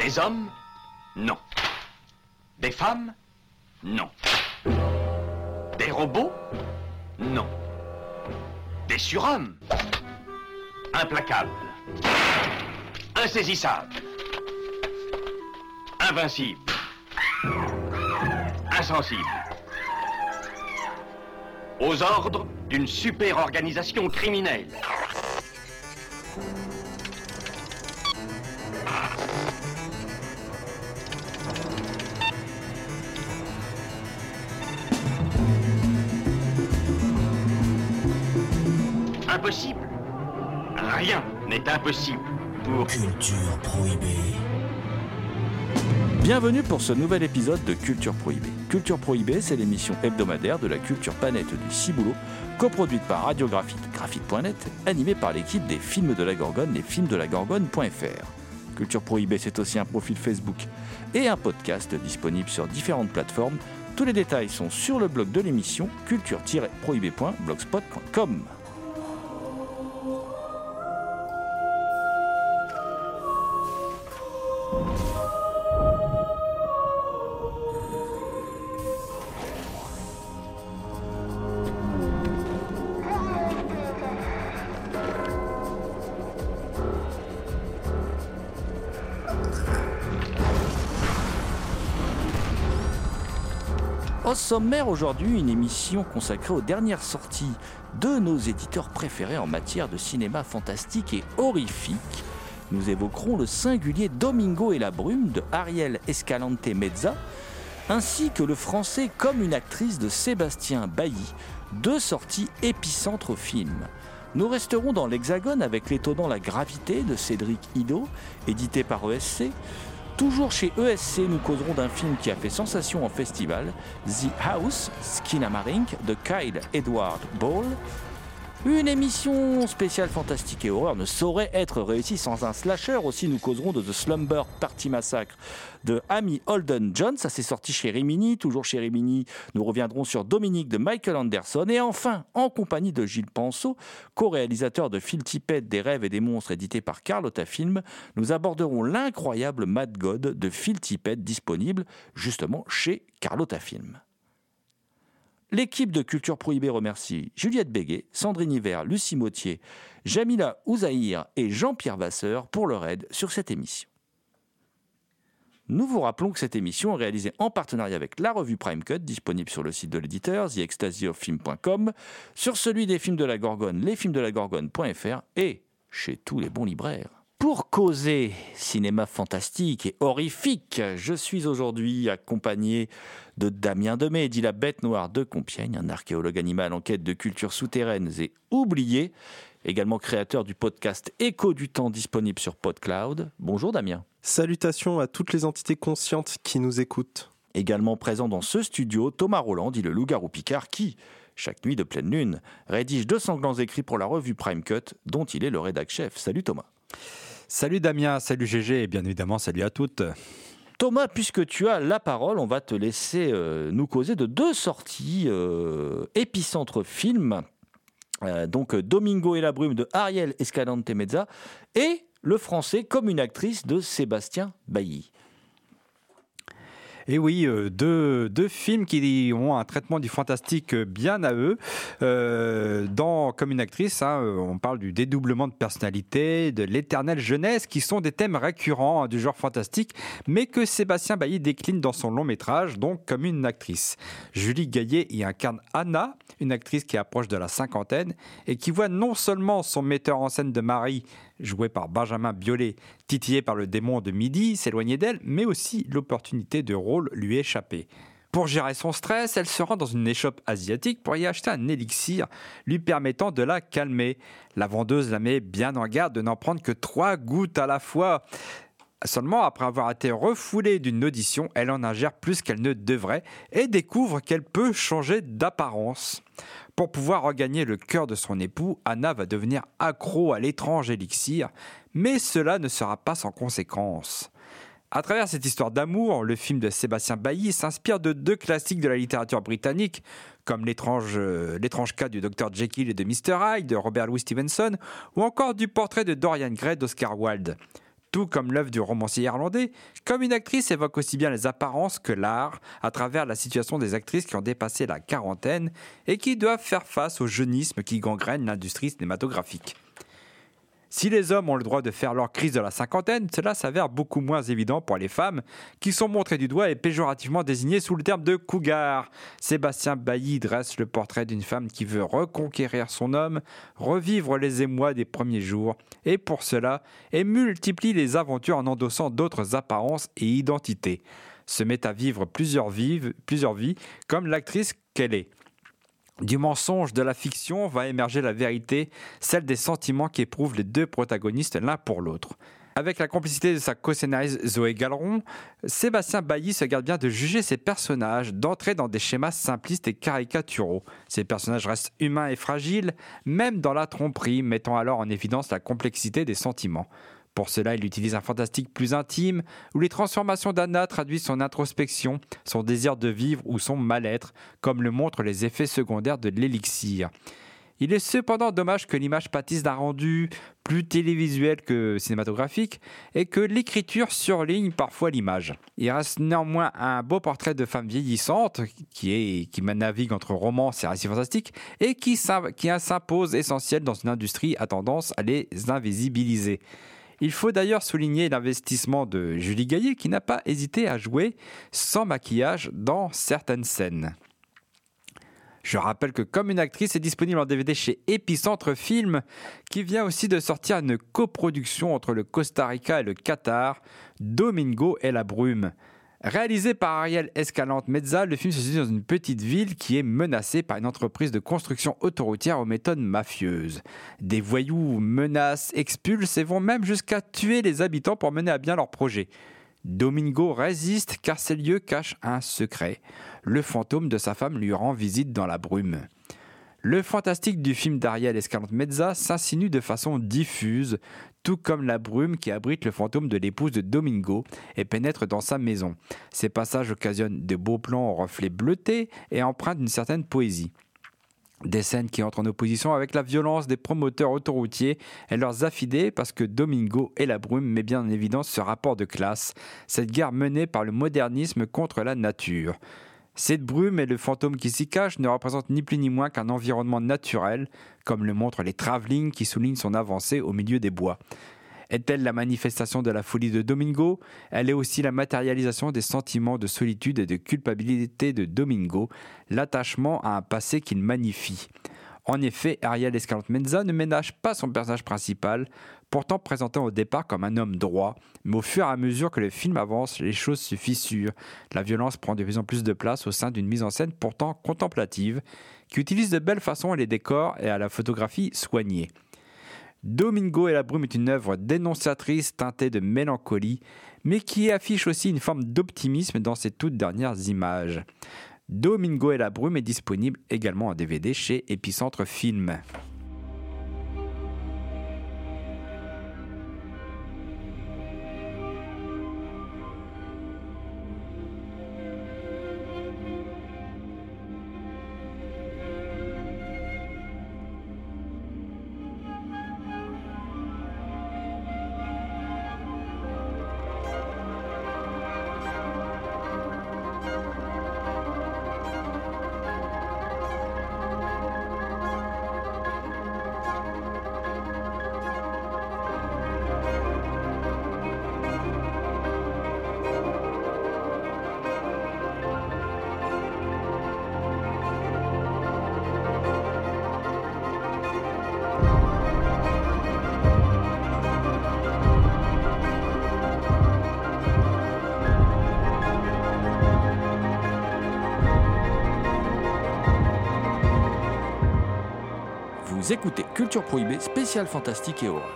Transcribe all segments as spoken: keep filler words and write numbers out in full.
Des hommes? Non. Des femmes? Non. Des robots? Non. Des surhommes? Implacables. Insaisissables. Invincibles. Insensibles. Aux ordres d'une super organisation criminelle. Impossible. Rien n'est impossible pour Culture Prohibée. Bienvenue pour ce nouvel épisode de Culture Prohibée. Culture Prohibée, c'est l'émission hebdomadaire de la culture planète du Ciboulot, coproduite par Radiographite, graphite point net, animée par l'équipe des films de la Gorgone, les films de la gorgone point f r. Culture Prohibée, c'est aussi un profil Facebook et un podcast disponible sur différentes plateformes. Tous les détails sont sur le blog de l'émission culture tiret prohibée point blogspot point com. Au sommaire aujourd'hui, une émission consacrée aux dernières sorties de nos éditeurs préférés en matière de cinéma fantastique et horrifique. Nous évoquerons le singulier Domingo et la brume de Ariel Escalante Meza, ainsi que le français Comme une actrice de Sébastien Bailly, deux sorties épicentres au film. Nous resterons dans l'Hexagone avec l'étonnant La Gravité de Cédric Ido, édité par E S C. Toujours chez E S C, nous causerons d'un film qui a fait sensation en festival, The House, Skinamarink, de Kyle Edward Ball. Une émission spéciale fantastique et horreur ne saurait être réussie sans un slasher. Aussi, nous causerons de The Slumber Party Massacre de Amy Holden Jones. Ça s'est sorti chez Rimini. Toujours chez Rimini, nous reviendrons sur Dominique de Michael Anderson. Et enfin, en compagnie de Gilles Penseau, co-réalisateur de Phil Tippett, Des rêves et des monstres, édité par Carlotta Film, nous aborderons l'incroyable Mad God de Phil Tippett, disponible justement chez Carlotta Film. L'équipe de Culture Prohibée remercie Juliette Béguet, Sandrine Hiver, Lucie Mautier, Jamila Ouzaïr et Jean-Pierre Vasseur pour leur aide sur cette émission. Nous vous rappelons que cette émission est réalisée en partenariat avec la revue Prime Cut, disponible sur le site de l'éditeur, the ecstasy of film point com, sur celui des films de la Gorgone, les films de la gorgone point f r et chez tous les bons libraires. Pour causer cinéma fantastique et horrifique, je suis aujourd'hui accompagné de Damien Demet, dit la bête noire de Compiègne, un archéologue animal en quête de cultures souterraines et oubliées, également créateur du podcast Écho du temps disponible sur PodCloud. Bonjour Damien. Salutations à toutes les entités conscientes qui nous écoutent. Également présent dans ce studio, Thomas Roland, dit le loup-garou Picard, qui, chaque nuit de pleine lune, rédige deux sanglants écrits pour la revue Prime Cut, dont il est le rédac-chef. Salut Thomas. Salut Damien, salut G G et bien évidemment salut à toutes. Thomas, puisque tu as la parole, on va te laisser euh, nous causer de deux sorties euh, épicentres films. Euh, donc Domingo et la brume de Ariel Escalante Meza et le français Comme une actrice de Sébastien Bailly. Et oui, euh, deux, deux films qui ont un traitement du fantastique bien à eux. Euh, dans Comme une actrice, hein, on parle du dédoublement de personnalité, de l'éternelle jeunesse, qui sont des thèmes récurrents hein, du genre fantastique, mais que Sébastien Bailly décline dans son long métrage, donc Comme une actrice. Julie Gaillet y incarne Anna, une actrice qui approche de la cinquantaine et qui voit non seulement son metteur en scène de mari, joué par Benjamin Biolay, titillé par le démon de midi, s'éloigner d'elle, mais aussi l'opportunité de rôle lui échapper. Pour gérer son stress, elle se rend dans une échoppe asiatique pour y acheter un élixir lui permettant de la calmer. La vendeuse la met bien en garde de n'en prendre que trois gouttes à la fois. Seulement, après avoir été refoulée d'une audition, elle en ingère plus qu'elle ne devrait et découvre qu'elle peut changer d'apparence. Pour pouvoir regagner le cœur de son époux, Anna va devenir accro à l'étrange élixir, mais cela ne sera pas sans conséquences. À travers cette histoire d'amour, le film de Sébastien Bailly s'inspire de deux classiques de la littérature britannique, comme l'étrange, euh, l'étrange cas du docteur Jekyll et de mister Hyde de Robert Louis Stevenson, ou encore du portrait de Dorian Gray d'Oscar Wilde. Tout comme l'œuvre du romancier irlandais, Comme une actrice évoque aussi bien les apparences que l'art à travers la situation des actrices qui ont dépassé la quarantaine et qui doivent faire face au jeunisme qui gangrène l'industrie cinématographique. Si les hommes ont le droit de faire leur crise de la cinquantaine, cela s'avère beaucoup moins évident pour les femmes, qui sont montrées du doigt et péjorativement désignées sous le terme de cougar. Sébastien Bailly dresse le portrait d'une femme qui veut reconquérir son homme, revivre les émois des premiers jours, et pour cela, elle multiplie les aventures en endossant d'autres apparences et identités. Se met à vivre plusieurs vies, plusieurs vies comme l'actrice qu'elle est. Du mensonge de la fiction va émerger la vérité, celle des sentiments qu'éprouvent les deux protagonistes l'un pour l'autre. Avec la complicité de sa co-scénariste Zoé Galleron, Sébastien Bailly se garde bien de juger ses personnages, d'entrer dans des schémas simplistes et caricaturaux. Ces personnages restent humains et fragiles, même dans la tromperie, mettant alors en évidence la complexité des sentiments. Pour cela, il utilise un fantastique plus intime, où les transformations d'Anna traduisent son introspection, son désir de vivre ou son mal-être, comme le montrent les effets secondaires de l'élixir. Il est cependant dommage que l'image pâtisse d'un rendu plus télévisuel que cinématographique et que l'écriture surligne parfois l'image. Il reste néanmoins un beau portrait de femme vieillissante qui, est, qui navigue entre romance et récit fantastique et qui, qui s'impose essentiel dans une industrie à tendance à les invisibiliser. Il faut d'ailleurs souligner l'investissement de Julie Gaillet qui n'a pas hésité à jouer sans maquillage dans certaines scènes. Je rappelle que Comme une actrice est disponible en D V D chez Épicentre Film, qui vient aussi de sortir une coproduction entre le Costa Rica et le Qatar, Domingo et la brume. Réalisé par Ariel Escalante Meza, le film se situe dans une petite ville qui est menacée par une entreprise de construction autoroutière aux méthodes mafieuses. Des voyous menacent, expulsent et vont même jusqu'à tuer les habitants pour mener à bien leur projet. Domingo résiste car ces lieux cachent un secret. Le fantôme de sa femme lui rend visite dans la brume. Le fantastique du film d'Ariel Escalante Meza s'insinue de façon diffuse, tout comme la brume qui abrite le fantôme de l'épouse de Domingo et pénètre dans sa maison. Ces passages occasionnent de beaux plans aux reflets bleutés et empruntent d'une certaine poésie. Des scènes qui entrent en opposition avec la violence des promoteurs autoroutiers et leurs affidés parce que Domingo et la brume met bien en évidence ce rapport de classe, cette guerre menée par le modernisme contre la nature. Cette brume et le fantôme qui s'y cache ne représentent ni plus ni moins qu'un environnement naturel, comme le montrent les travelling qui soulignent son avancée au milieu des bois. Est-elle la manifestation de la folie de Domingo ? Elle est aussi la matérialisation des sentiments de solitude et de culpabilité de Domingo, l'attachement à un passé qu'il magnifie. En effet, Ariel Escalante Meza ne ménage pas son personnage principal, pourtant présenté au départ comme un homme droit, mais au fur et à mesure que le film avance, les choses se fissurent. La violence prend de plus en plus de place au sein d'une mise en scène pourtant contemplative, qui utilise de belles façons les décors et à la photographie soignée. Domingo et la brume est une œuvre dénonciatrice teintée de mélancolie, mais qui affiche aussi une forme d'optimisme dans ses toutes dernières images. Domingo et la brume est disponible également en D V D chez Épicentre Film. Vous écoutez Culture Prohibée, spécial fantastique et horreur.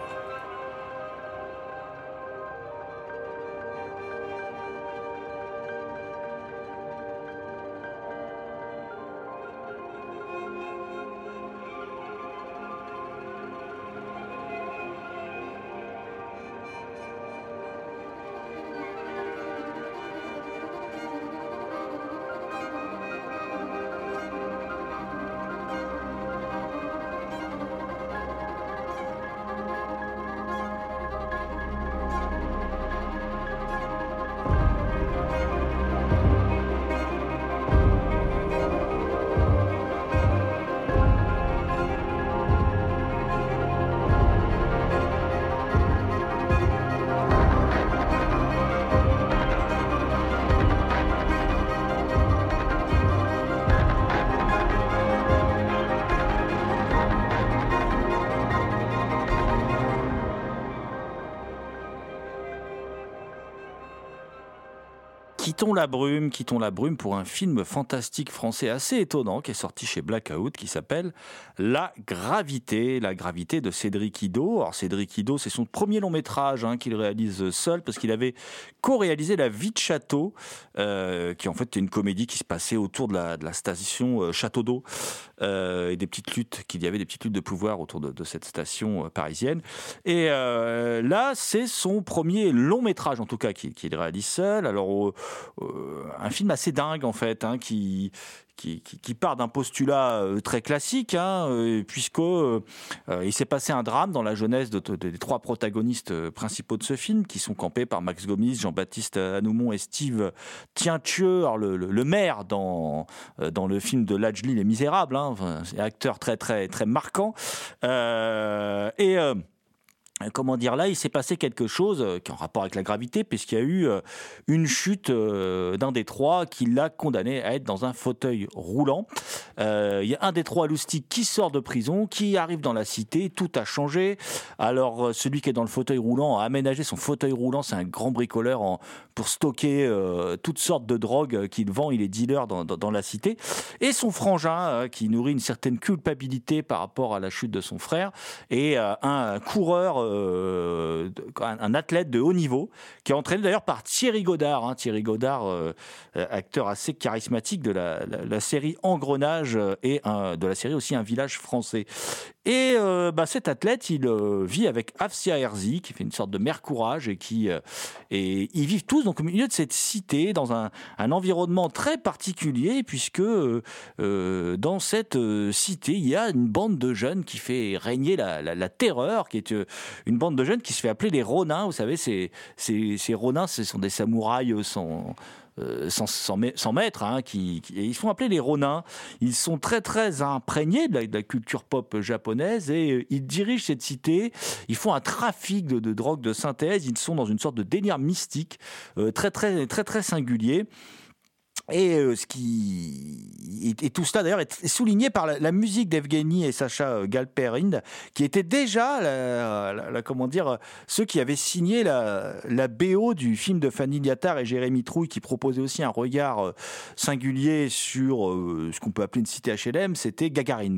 quittons la brume, quittons la brume pour un film fantastique français assez étonnant qui est sorti chez Blackout qui s'appelle La Gravité, La Gravité de Cédric Iddo. Alors Cédric Iddo, c'est son premier long métrage hein, qu'il réalise seul parce qu'il avait co-réalisé La Vie de Château, euh, qui en fait est une comédie qui se passait autour de la, de la station euh, Château d'eau euh, et des petites luttes, qu'il y avait des petites luttes de pouvoir autour de, de cette station euh, parisienne. Et euh, là, c'est son premier long métrage en tout cas qu'il, qu'il réalise seul. Alors euh, un film assez dingue en fait, hein, qui Qui, qui, qui part d'un postulat euh, très classique, hein, euh, puisque euh, il s'est passé un drame dans la jeunesse de, de, des trois protagonistes euh, principaux de ce film, qui sont campés par Max Gomis, Jean-Baptiste Anoumon et Steve Tientieux, alors le, le, le maire dans, euh, dans le film de Lajli Les Misérables, hein, enfin, c'est un acteur très très très marquant, euh, et euh, comment dire, là, il s'est passé quelque chose qui est en rapport avec la gravité, puisqu'il y a eu une chute d'un des trois qui l'a condamné à être dans un fauteuil roulant. Euh, il y a un des trois loustiques qui sort de prison, qui arrive dans la cité, tout a changé. Alors, celui qui est dans le fauteuil roulant a aménagé son fauteuil roulant, c'est un grand bricoleur en, pour stocker euh, toutes sortes de drogues qu'il vend, il est dealer dans, dans, dans la cité. Et son frangin, euh, qui nourrit une certaine culpabilité par rapport à la chute de son frère, et euh, un coureur Euh, un athlète de haut niveau qui est entraîné d'ailleurs par Thierry Godard, hein, Thierry Godard, euh, acteur assez charismatique de la, la, la série Engrenage et un, de la série aussi Un village français. Et euh, bah, cet athlète, il euh, vit avec Afsia Herzi, qui fait une sorte de mère courage, et qui euh, et ils vivent tous donc au milieu de cette cité, dans un, un environnement très particulier, puisque euh, euh, dans cette euh, cité, il y a une bande de jeunes qui fait régner la, la, la terreur, qui est euh, une bande de jeunes qui se fait appeler les Ronins. Vous savez, ces, ces, ces Ronins, ce sont des samouraïs sans... Euh, sans, sans, sans maître, hein, qui, qui, ils font appeler les Ronins. Ils sont très très imprégnés de la, de la culture pop japonaise et euh, ils dirigent cette cité. Ils font un trafic de, de drogue de synthèse. Ils sont dans une sorte de délire mystique euh, très très très très singulier. Et euh, ce qui et, et tout cela d'ailleurs est souligné par la, la musique d'Evgeny et Sacha Galperine, qui étaient déjà la, la, la, comment dire ceux qui avaient signé la, la B O du film de Fanny Liattard et Jérémy Trouille, qui proposait aussi un regard singulier sur euh, ce qu'on peut appeler une cité H L M. C'était Gagarine.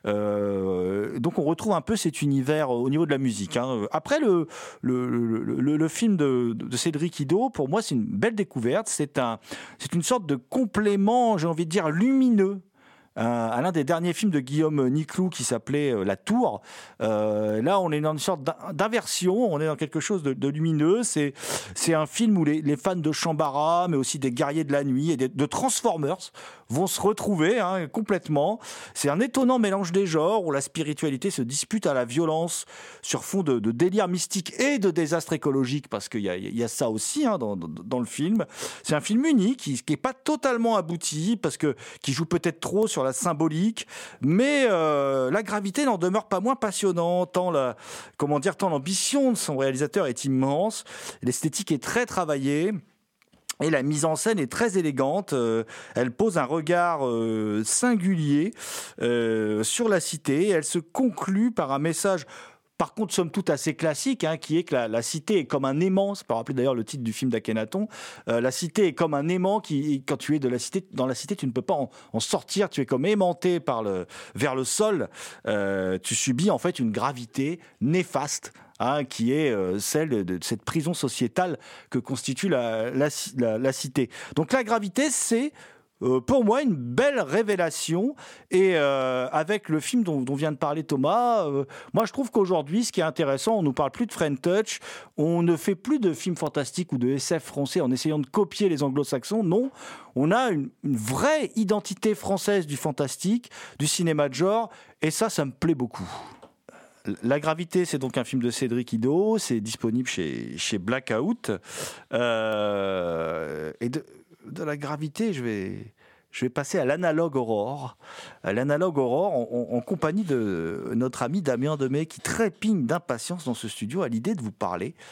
Euh, donc on retrouve un peu cet univers au niveau de la musique. Hein. Après le le, le, le le film de, de Cédric Iddo, pour moi c'est une belle découverte. C'est un c'est une sorte de complément, j'ai envie de dire, lumineux euh, à l'un des derniers films de Guillaume Niclou qui s'appelait euh, La Tour. Euh, là, on est dans une sorte d'inversion, on est dans quelque chose de, de lumineux. C'est, c'est un film où les, les fans de Shambara, mais aussi des Guerriers de la Nuit et des, de Transformers vont se retrouver hein, complètement. C'est un étonnant mélange des genres où la spiritualité se dispute à la violence sur fond de, de délire mystique et de désastre écologique, parce qu'il y a, il y a ça aussi hein, dans, dans, dans le film. C'est un film unique qui n'est pas totalement abouti, parce que qui joue peut-être trop sur la symbolique, mais euh, la gravité n'en demeure pas moins passionnante. Tant la, comment dire, tant l'ambition de son réalisateur est immense, l'esthétique est très travaillée. Et la mise en scène est très élégante. Euh, elle pose un regard euh, singulier euh, sur la cité. Elle se conclut par un message, par contre, somme toute assez classique, hein, qui est que la, la cité est comme un aimant. Ça peut rappeler d'ailleurs le titre du film d'Akhenaton. Euh, la cité est comme un aimant qui, quand tu es de la cité, dans la cité, tu ne peux pas en, en sortir. Tu es comme aimanté par le, vers le sol. Euh, tu subis en fait une gravité néfaste. Hein, qui est euh, celle de, de cette prison sociétale que constitue la, la, la, la cité. Donc la gravité, c'est euh, pour moi une belle révélation. Et euh, avec le film dont, dont vient de parler Thomas, euh, moi je trouve qu'aujourd'hui, ce qui est intéressant, on ne nous parle plus de French Touch, on ne fait plus de films fantastiques ou de S F français en essayant de copier les anglo-saxons. Non, on a une, une vraie identité française du fantastique, du cinéma de genre, et ça, ça me plaît beaucoup. La Gravité, c'est donc un film de Cédric Iddo, c'est disponible chez, chez Blackout. Euh, et de, de La Gravité, je vais, je vais passer à l'Analogue Aurore. À l'Analogue Aurore, en, en, en compagnie de notre ami Damien Demey, qui trépigne d'impatience dans ce studio à l'idée de vous parler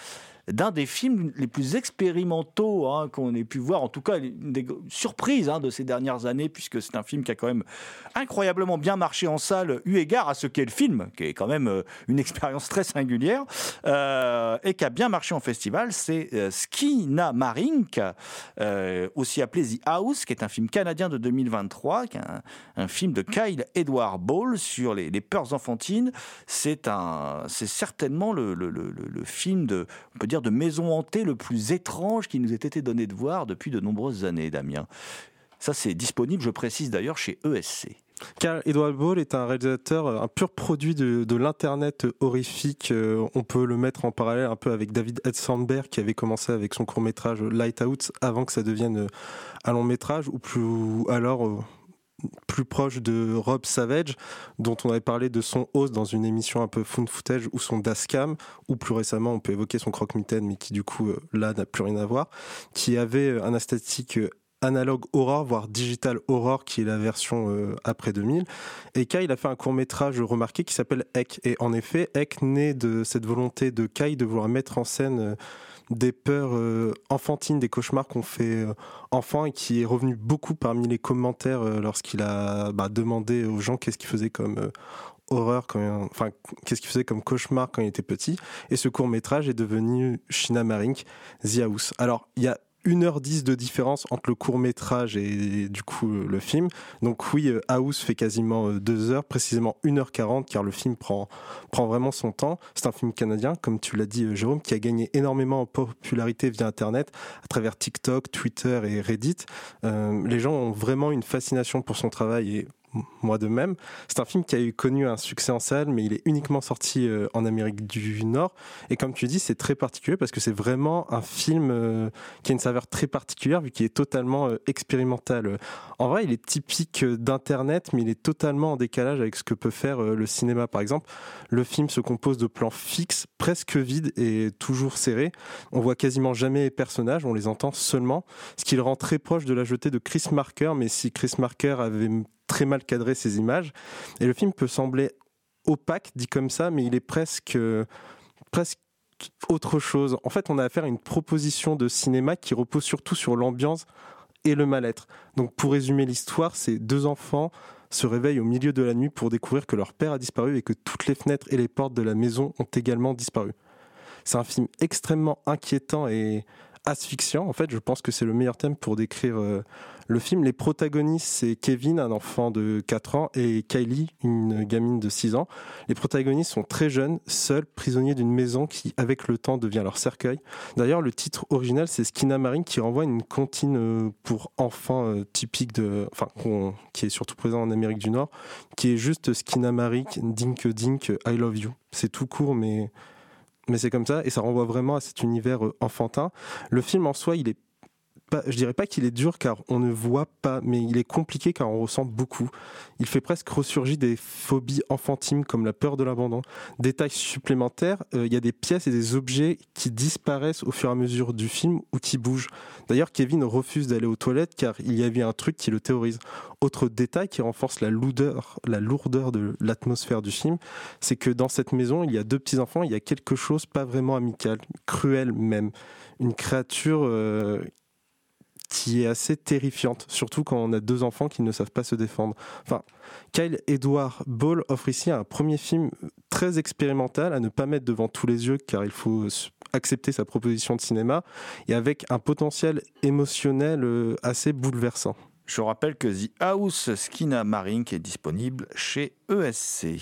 d'un des films les plus expérimentaux hein, qu'on ait pu voir, en tout cas une des surprises hein, de ces dernières années, puisque c'est un film qui a quand même incroyablement bien marché en salle, eu égard à ce qu'est le film, qui est quand même une expérience très singulière, euh, et qui a bien marché en festival. C'est euh, Skinamarink, euh, aussi appelé The House, qui est un film canadien de deux mille vingt-trois, qui est un, un film de Kyle Edward Ball sur les, les peurs enfantines. C'est, un, c'est certainement le, le, le, le film de, on peut dire, de maison hantée le plus étrange qui nous ait été donné de voir depuis de nombreuses années, Damien. Ça, c'est disponible, je précise d'ailleurs, chez E S C. Kyle Edward Ball est un réalisateur, un pur produit de, de l'internet horrifique. Euh, on peut le mettre en parallèle un peu avec David Ed Sandberg qui avait commencé avec son court-métrage Lighthouse avant que ça devienne un long-métrage, ou plus ou alors euh, plus proche de Rob Savage, dont on avait parlé de son host dans une émission un peu found footage, ou son Dashcam, ou plus récemment on peut évoquer son croque-mitaine, mais qui du coup euh, là n'a plus rien à voir, qui avait un esthétique euh, analogue horror, voire digital horror, qui est la version euh, après deux mille. Et Kyle a fait un court-métrage remarqué qui s'appelle Ek. Et en effet, Ek naît de cette volonté de Kyle de vouloir mettre en scène euh, des peurs euh, enfantines, des cauchemars qu'on fait euh, enfant, et qui est revenu beaucoup parmi les commentaires euh, lorsqu'il a bah, demandé aux gens qu'est-ce qu'ils faisaient comme euh, horreur, quand il, enfin qu'est-ce qu'il faisait comme cauchemar quand il était petit. Et ce court-métrage est devenu Skinamarink, The House. Alors, il y a une heure dix de différence entre le court-métrage et du coup le film. Donc oui, House fait quasiment deux heures, précisément une heure quarante, car le film prend, prend vraiment son temps. C'est un film canadien, comme tu l'as dit Jérôme, qui a gagné énormément en popularité via Internet, à travers TikTok, Twitter et Reddit. Euh, les gens ont vraiment une fascination pour son travail, et moi de même. C'est un film qui a eu connu un succès en salle, mais il est uniquement sorti euh, en Amérique du Nord. Et comme tu dis, c'est très particulier parce que c'est vraiment un film euh, qui a une saveur très particulière vu qu'il est totalement euh, expérimental. En vrai, il est typique euh, d'Internet, mais il est totalement en décalage avec ce que peut faire euh, le cinéma. Par exemple, le film se compose de plans fixes, presque vides et toujours serrés. On voit quasiment jamais les personnages, on les entend seulement, ce qui le rend très proche de la jetée de Chris Marker, mais si Chris Marker avait très mal cadré ces images. Et le film peut sembler opaque, dit comme ça, mais il est presque, euh, presque autre chose. En fait, on a affaire à une proposition de cinéma qui repose surtout sur l'ambiance et le mal-être. Donc, pour résumer l'histoire, ces deux enfants se réveillent au milieu de la nuit pour découvrir que leur père a disparu et que toutes les fenêtres et les portes de la maison ont également disparu. C'est un film extrêmement inquiétant et asphyxiant. En fait, je pense que c'est le meilleur thème pour décrire euh, le film. Les protagonistes, c'est Kevin, un enfant de quatre ans, et Kylie, une gamine de six ans. Les protagonistes sont très jeunes, seuls, prisonniers d'une maison qui, avec le temps, devient leur cercueil. D'ailleurs, le titre original, c'est Skinamarink, qui renvoie à une comptine euh, pour enfants euh, typique de, enfin, qui est surtout présent en Amérique du Nord, qui est juste Skinamarink, Dink Dink, I Love You. C'est tout court, mais Mais c'est comme ça, et ça renvoie vraiment à cet univers enfantin. Le film en soi, il est pas, je dirais pas qu'il est dur car on ne voit pas, mais il est compliqué car on ressent beaucoup. Il fait presque ressurgir des phobies enfantines comme la peur de l'abandon. Détail supplémentaire, euh, il y a des pièces et des objets qui disparaissent au fur et à mesure du film ou qui bougent. D'ailleurs, Kevin refuse d'aller aux toilettes car il y avait un truc qui le terrorise. Autre détail qui renforce la lourdeur, la lourdeur de l'atmosphère du film, c'est que dans cette maison, il y a deux petits-enfants, il y a quelque chose pas vraiment amical, cruel même. Une créature euh, qui est assez terrifiante, surtout quand on a deux enfants qui ne savent pas se défendre. Enfin, Kyle Edward Ball offre ici un premier film très expérimental à ne pas mettre devant tous les yeux car il faut accepter sa proposition de cinéma et avec un potentiel émotionnel assez bouleversant. Je rappelle que The House Skinamarink est disponible chez E S C.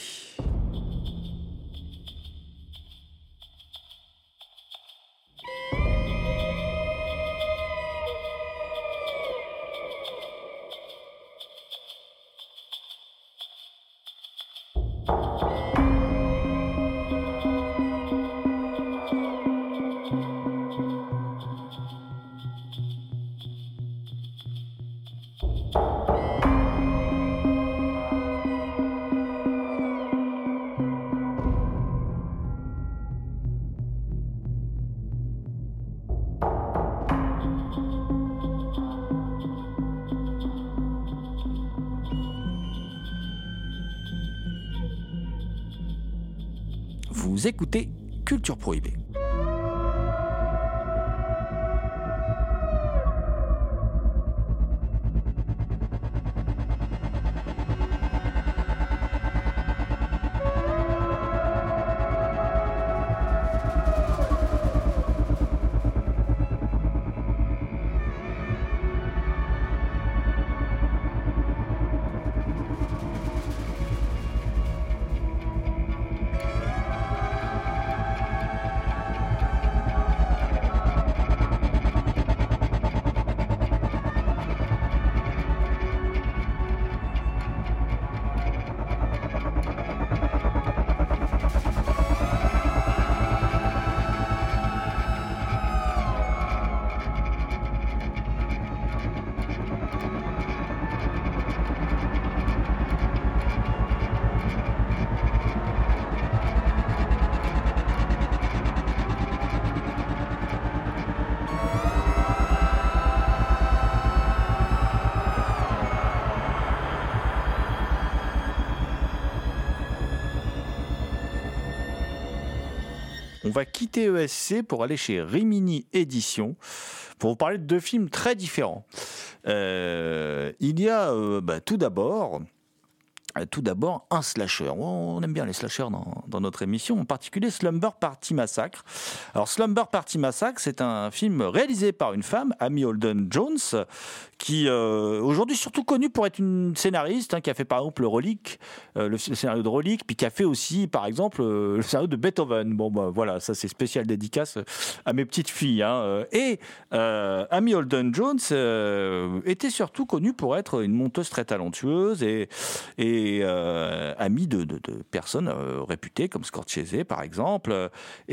Vous écoutez Culture Prohibée. on va quitter E S C pour aller chez Rimini Éditions pour vous parler de deux films très différents. Euh, il y a euh, bah, tout d'abord... Tout d'abord, un slasher. On aime bien les slashers dans, dans notre émission, en particulier Slumber Party Massacre. Alors, Slumber Party Massacre, c'est un film réalisé par une femme, Amy Holden Jones, qui euh, aujourd'hui surtout connue pour être une scénariste, hein, qui a fait par exemple le Relique, euh, le, le scénario de Relique, puis qui a fait aussi, par exemple, euh, le scénario de Beethoven. Bon, bah voilà, ça c'est spécial dédicace à mes petites filles. Hein. Et euh, Amy Holden Jones euh, était surtout connue pour être une monteuse très talentueuse et, et et euh, amie de, de, de personnes euh, réputées comme Scorsese par exemple, et,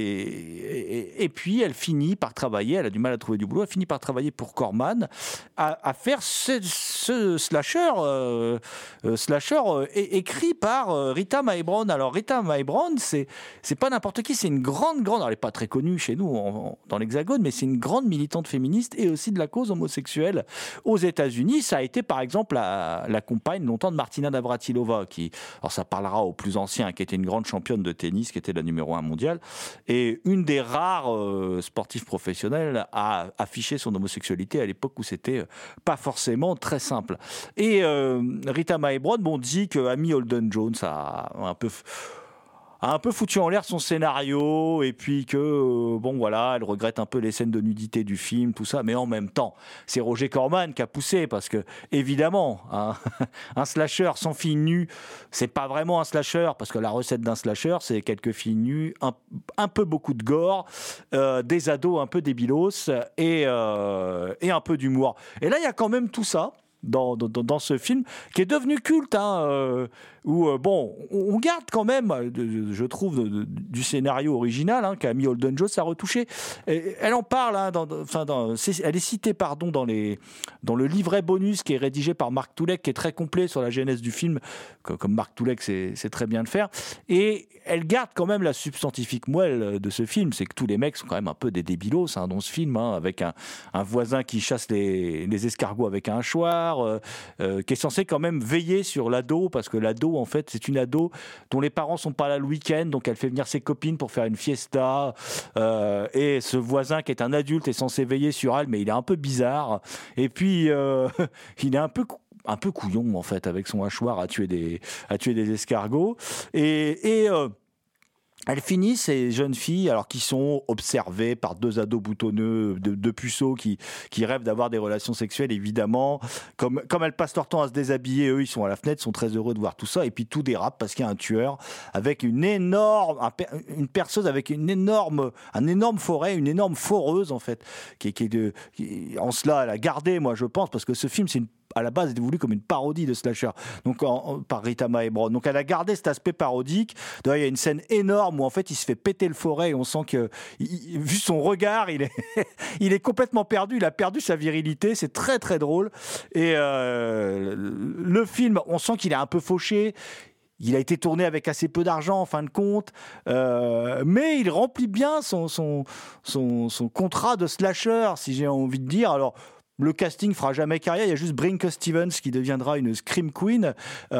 et, et puis elle finit par travailler, elle a du mal à trouver du boulot, elle finit par travailler pour Corman à, à faire ce, ce slasher euh, euh, slasher euh, é- écrit par euh, Rita Mae Brown. Alors Rita Mae Brown, c'est, c'est pas n'importe qui, c'est une grande, grande, alors elle n'est pas très connue chez nous en, en, dans l'Hexagone, mais c'est une grande militante féministe et aussi de la cause homosexuelle aux États-Unis. Ça a été par exemple la, la compagne longtemps de Martina Navratilova, qui, alors ça parlera aux plus anciens, qui était une grande championne de tennis, qui était la numéro un mondiale, et une des rares euh, sportifs professionnels à afficher son homosexualité à l'époque où c'était pas forcément très simple. Et euh, Rita Mae Brown, bon, dit que Amy Holden Jones a un peu... a un peu foutu en l'air son scénario, et puis que, euh, bon voilà, elle regrette un peu les scènes de nudité du film, tout ça, mais en même temps, c'est Roger Corman qui a poussé, parce que, évidemment, hein, un slasher sans filles nues, c'est pas vraiment un slasher, parce que la recette d'un slasher, c'est quelques filles nues, un, un peu beaucoup de gore, euh, des ados un peu débilos, et, euh, et un peu d'humour. Et là, il y a quand même tout ça, Dans, dans, dans ce film, qui est devenu culte, hein, euh, où, euh, bon, on garde quand même, de, je trouve, de, de, du scénario original, hein, qu'Amy Holden Jones a retouché. Et elle en parle, hein, dans, enfin, dans, c'est, elle est citée, pardon, dans, les, dans le livret bonus qui est rédigé par Mark Toulek, qui est très complet sur la genèse du film, comme, comme Mark Toulek sait, sait très bien le faire. Et elle garde quand même la substantifique moelle de ce film, c'est que tous les mecs sont quand même un peu des débilos, hein, dans ce film, hein, avec un, un voisin qui chasse les, les escargots avec un hachoir, euh, euh, qui est censé quand même veiller sur l'ado, parce que l'ado, en fait, c'est une ado dont les parents sont pas là le week-end, donc elle fait venir ses copines pour faire une fiesta, euh, et ce voisin qui est un adulte est censé veiller sur elle, mais il est un peu bizarre, et puis euh, il est un peu un peu couillon en fait, avec son hachoir à tuer des à tuer des escargots, et, et euh, elles finissent, ces jeunes filles, alors qui sont observées par deux ados boutonneux, deux, deux puceaux qui, qui rêvent d'avoir des relations sexuelles, évidemment. Comme, comme elles passent leur temps à se déshabiller, eux, ils sont à la fenêtre, sont très heureux de voir tout ça. Et puis tout dérape parce qu'il y a un tueur avec une énorme, un, une perceuse avec une énorme, un énorme forêt, une énorme foreuse, en fait, qui, qui est de, qui, en cela, elle a gardé, moi, je pense, parce que ce film, c'est une à la base, était voulu comme une parodie de slasher, donc en, en, par Rita Mae Brown. Donc elle a gardé cet aspect parodique. D'ailleurs, il y a une scène énorme où en fait il se fait péter le forêt et on sent que, il, vu son regard, il est, il est complètement perdu. Il a perdu sa virilité. C'est très très drôle. Et euh, le film, on sent qu'il est un peu fauché. Il a été tourné avec assez peu d'argent en fin de compte, euh, mais il remplit bien son, son, son, son contrat de slasher, si j'ai envie de dire. Alors, le casting fera jamais carrière. Il y a juste Brinke Stevens qui deviendra une scream queen.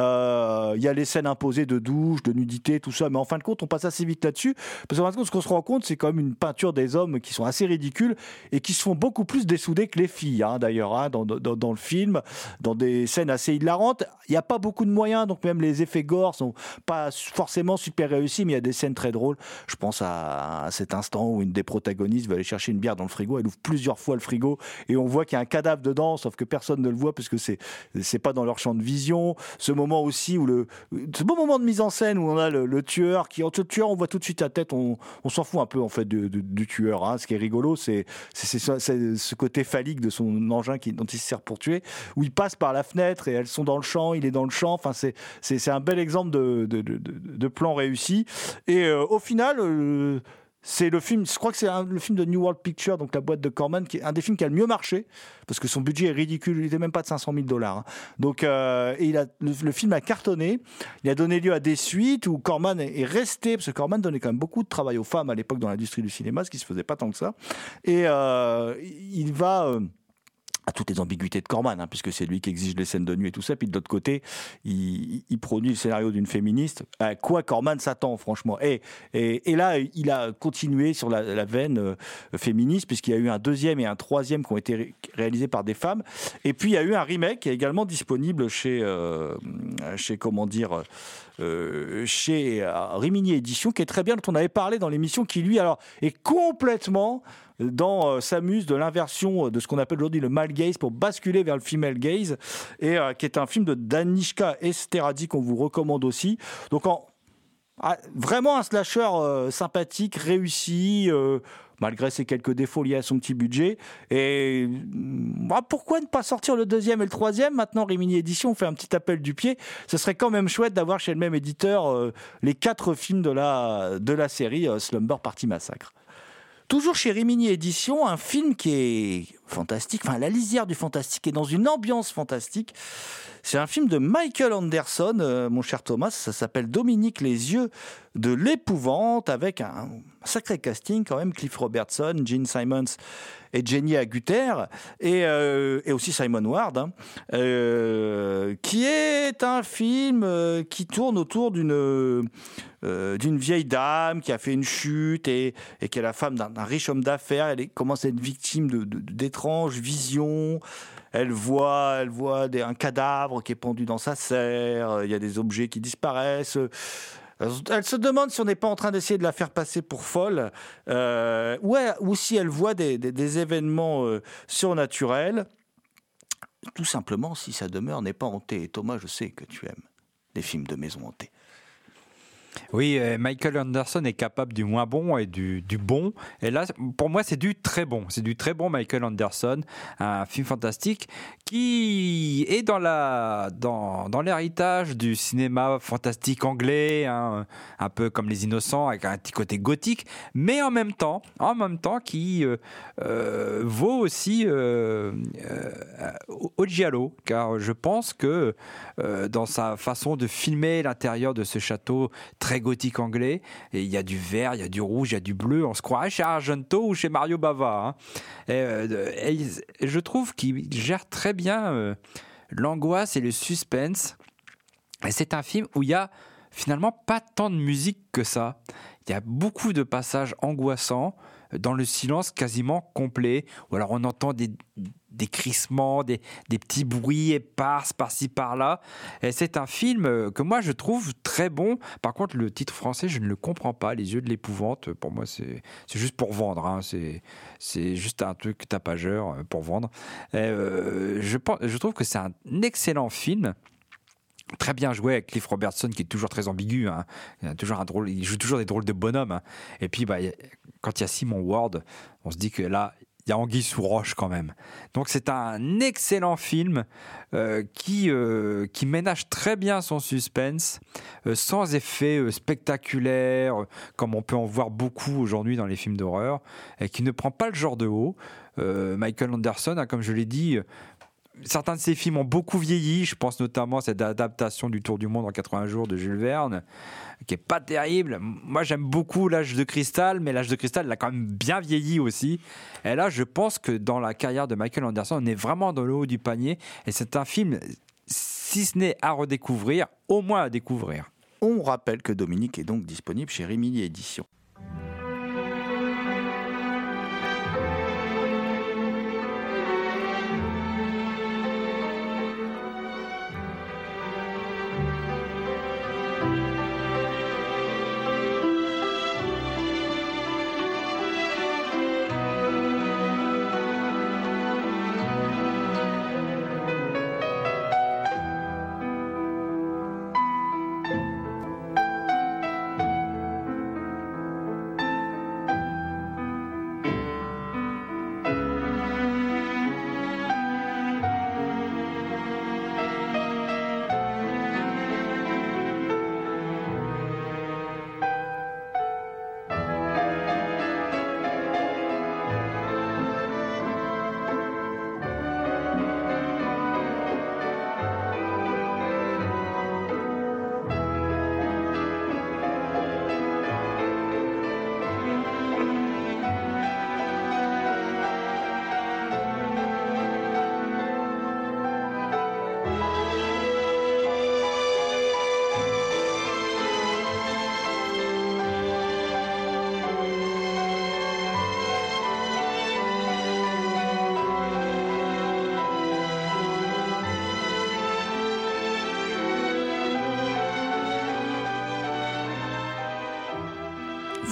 Euh, il y a les scènes imposées de douche, de nudité, tout ça. Mais en fin de compte, on passe assez vite là-dessus. Parce qu'en fin de compte, ce qu'on se rend compte, c'est quand même une peinture des hommes qui sont assez ridicules et qui se font beaucoup plus dessouder que les filles, hein, d'ailleurs, hein, dans, dans, dans le film, dans des scènes assez hilarantes. Il n'y a pas beaucoup de moyens, donc même les effets gore sont pas forcément super réussis, mais il y a des scènes très drôles. Je pense à, à cet instant où une des protagonistes va aller chercher une bière dans le frigo. Elle ouvre plusieurs fois le frigo et on voit qu'il y a un cadavre dedans, sauf que personne ne le voit parce que c'est c'est pas dans leur champ de vision. Ce moment aussi où le ce beau moment de mise en scène où on a le, le tueur qui entre le tueur, on voit tout de suite la tête, on, on s'en fout un peu en fait du, du, du tueur. Hein. Ce qui est rigolo, c'est c'est, c'est c'est ce côté phallique de son engin qui, dont il se sert pour tuer, où il passe par la fenêtre et elles sont dans le champ, il est dans le champ. Enfin, c'est c'est, c'est un bel exemple de de, de, de plan réussi. Et euh, au final. Euh, C'est le film, je crois que c'est un, le film de New World Pictures, donc la boîte de Corman, qui est un des films qui a le mieux marché, parce que son budget est ridicule, il n'était même pas de cinq cent mille dollars. Hein. Donc, euh, et il a, le, le film a cartonné, il a donné lieu à des suites où Corman est, est resté, parce que Corman donnait quand même beaucoup de travail aux femmes à l'époque dans l'industrie du cinéma, ce qui ne se faisait pas tant que ça. Et euh, il va... Euh, à toutes les ambiguïtés de Corman, hein, puisque c'est lui qui exige les scènes de nuit et tout ça. Puis de l'autre côté, il, il produit le scénario d'une féministe. À quoi Corman s'attend, franchement. Et, et, et là, il a continué sur la, la veine euh, féministe, puisqu'il y a eu un deuxième et un troisième qui ont été ré- réalisés par des femmes. Et puis, il y a eu un remake qui est également disponible chez, euh, chez comment dire, euh, chez euh, Rimini Éditions, qui est très bien, dont on avait parlé dans l'émission, qui, lui, alors, est complètement... dans euh, s'amuse de l'inversion de ce qu'on appelle aujourd'hui le male gaze pour basculer vers le female gaze, et euh, qui est un film de Danishka Esterhazy qu'on vous recommande aussi. Donc en, ah, vraiment un slasher euh, sympathique, réussi, euh, malgré ses quelques défauts liés à son petit budget. Et bah, pourquoi ne pas sortir le deuxième et le troisième? Maintenant, Rimini Éditions fait un petit appel du pied. Ce serait quand même chouette d'avoir chez le même éditeur euh, les quatre films de la, de la série euh, Slumber Party Massacre. Toujours chez Rimini Éditions, un film qui est fantastique, enfin la lisière du fantastique et dans une ambiance fantastique. C'est un film de Michael Anderson, euh, mon cher Thomas, ça s'appelle Dominique les yeux de l'épouvante, avec un sacré casting quand même, Cliff Robertson, Gene Simons et Jenny Agutter, et, euh, et aussi Simon Ward, hein, euh, qui est un film euh, qui tourne autour d'une, euh, d'une vieille dame qui a fait une chute et, et qui est la femme d'un, d'un riche homme d'affaires. Elle est, commence à être victime de, de, d'étranges visions. Elle voit, elle voit des, un cadavre qui est pendu dans sa serre, il y a des objets qui disparaissent. Elle se demande si on n'est pas en train d'essayer de la faire passer pour folle, euh, ou, elle, ou si elle voit des, des, des événements euh, surnaturels. Tout simplement, si sa demeure n'est pas hantée. Et Thomas, je sais que tu aimes les films de maison hantée. Oui, Michael Anderson est capable du moins bon et du, du bon. Et là, pour moi, c'est du très bon. C'est du très bon Michael Anderson, un film fantastique qui est dans, la, dans, dans l'héritage du cinéma fantastique anglais, hein, un peu comme Les Innocents, avec un petit côté gothique, mais en même temps, en même temps qui euh, euh, vaut aussi euh, euh, au giallo, car je pense que euh, dans sa façon de filmer l'intérieur de ce château très gothique anglais, et il y a du vert, il y a du rouge, il y a du bleu, on se croirait chez Argento ou chez Mario Bava, hein. et, euh, et, et je trouve qu'il gère très bien euh, l'angoisse et le suspense, et c'est un film où il y a finalement pas tant de musique que ça. Il y a beaucoup de passages angoissants dans le silence quasiment complet, ou alors on entend des, des crissements, des, des petits bruits épars par-ci par-là. Et c'est un film que moi je trouve très bon. Par contre, le titre français, je ne le comprends pas. Les yeux de l'épouvante, pour moi, c'est, c'est juste pour vendre, hein. C'est, c'est juste un truc tapageur pour vendre. Et euh, je, pense, je trouve que c'est un excellent film. Très bien joué avec Cliff Robertson, qui est toujours très ambigu, hein. Il a toujours un drôle, il joue toujours des drôles de bonhommes, hein. Et puis bah, quand il y a Simon Ward, on se dit que là il y a anguille sous roche quand même. Donc c'est un excellent film euh, qui, euh, qui ménage très bien son suspense, euh, sans effets euh, spectaculaires, euh, comme on peut en voir beaucoup aujourd'hui dans les films d'horreur, et qui ne prend pas le genre de haut. Euh, Michael Anderson, hein, comme je l'ai dit, certains de ses films ont beaucoup vieilli. Je pense notamment à cette adaptation du Tour du monde en quatre-vingts jours de Jules Verne, qui est pas terrible. Moi, j'aime beaucoup L'Âge de cristal, mais L'Âge de cristal, il a quand même bien vieilli aussi. Et là, je pense que dans la carrière de Michael Anderson, on est vraiment dans le haut du panier. Et c'est un film, si ce n'est à redécouvrir, au moins à découvrir. On rappelle que Dominique est donc disponible chez Rimini Éditions.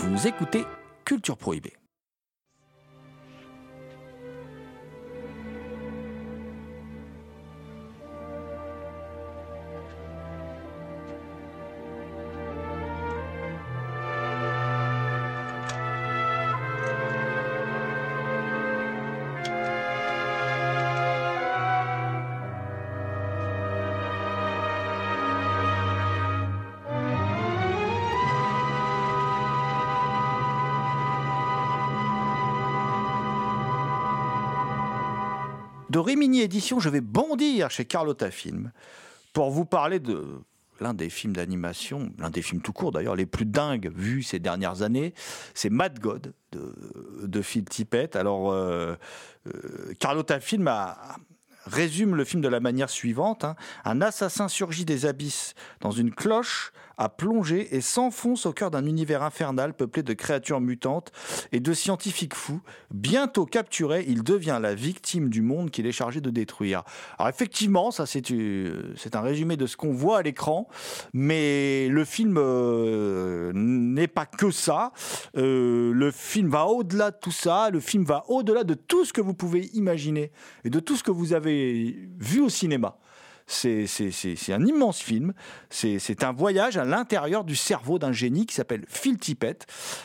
Vous écoutez Culture Prohibée. De Rimini Édition, je vais bondir chez Carlotta Film pour vous parler de l'un des films d'animation, l'un des films tout court d'ailleurs, les plus dingues vus ces dernières années. C'est Mad God de, de Phil Tippett. Alors, euh, euh, Carlotta Film a, résume le film de la manière suivante. Hein. Un assassin surgit des abysses dans une cloche à plonger et s'enfonce au cœur d'un univers infernal peuplé de créatures mutantes et de scientifiques fous. Bientôt capturé, il devient la victime du monde qu'il est chargé de détruire. Alors effectivement, ça c'est, c'est un résumé de ce qu'on voit à l'écran, mais le film euh, n'est pas que ça. Euh, le film va au-delà de tout ça, le film va au-delà de tout ce que vous pouvez imaginer et de tout ce que vous avez vu au cinéma. C'est, c'est, c'est, c'est un immense film. C'est, c'est un voyage à l'intérieur du cerveau d'un génie qui s'appelle Phil Tippett.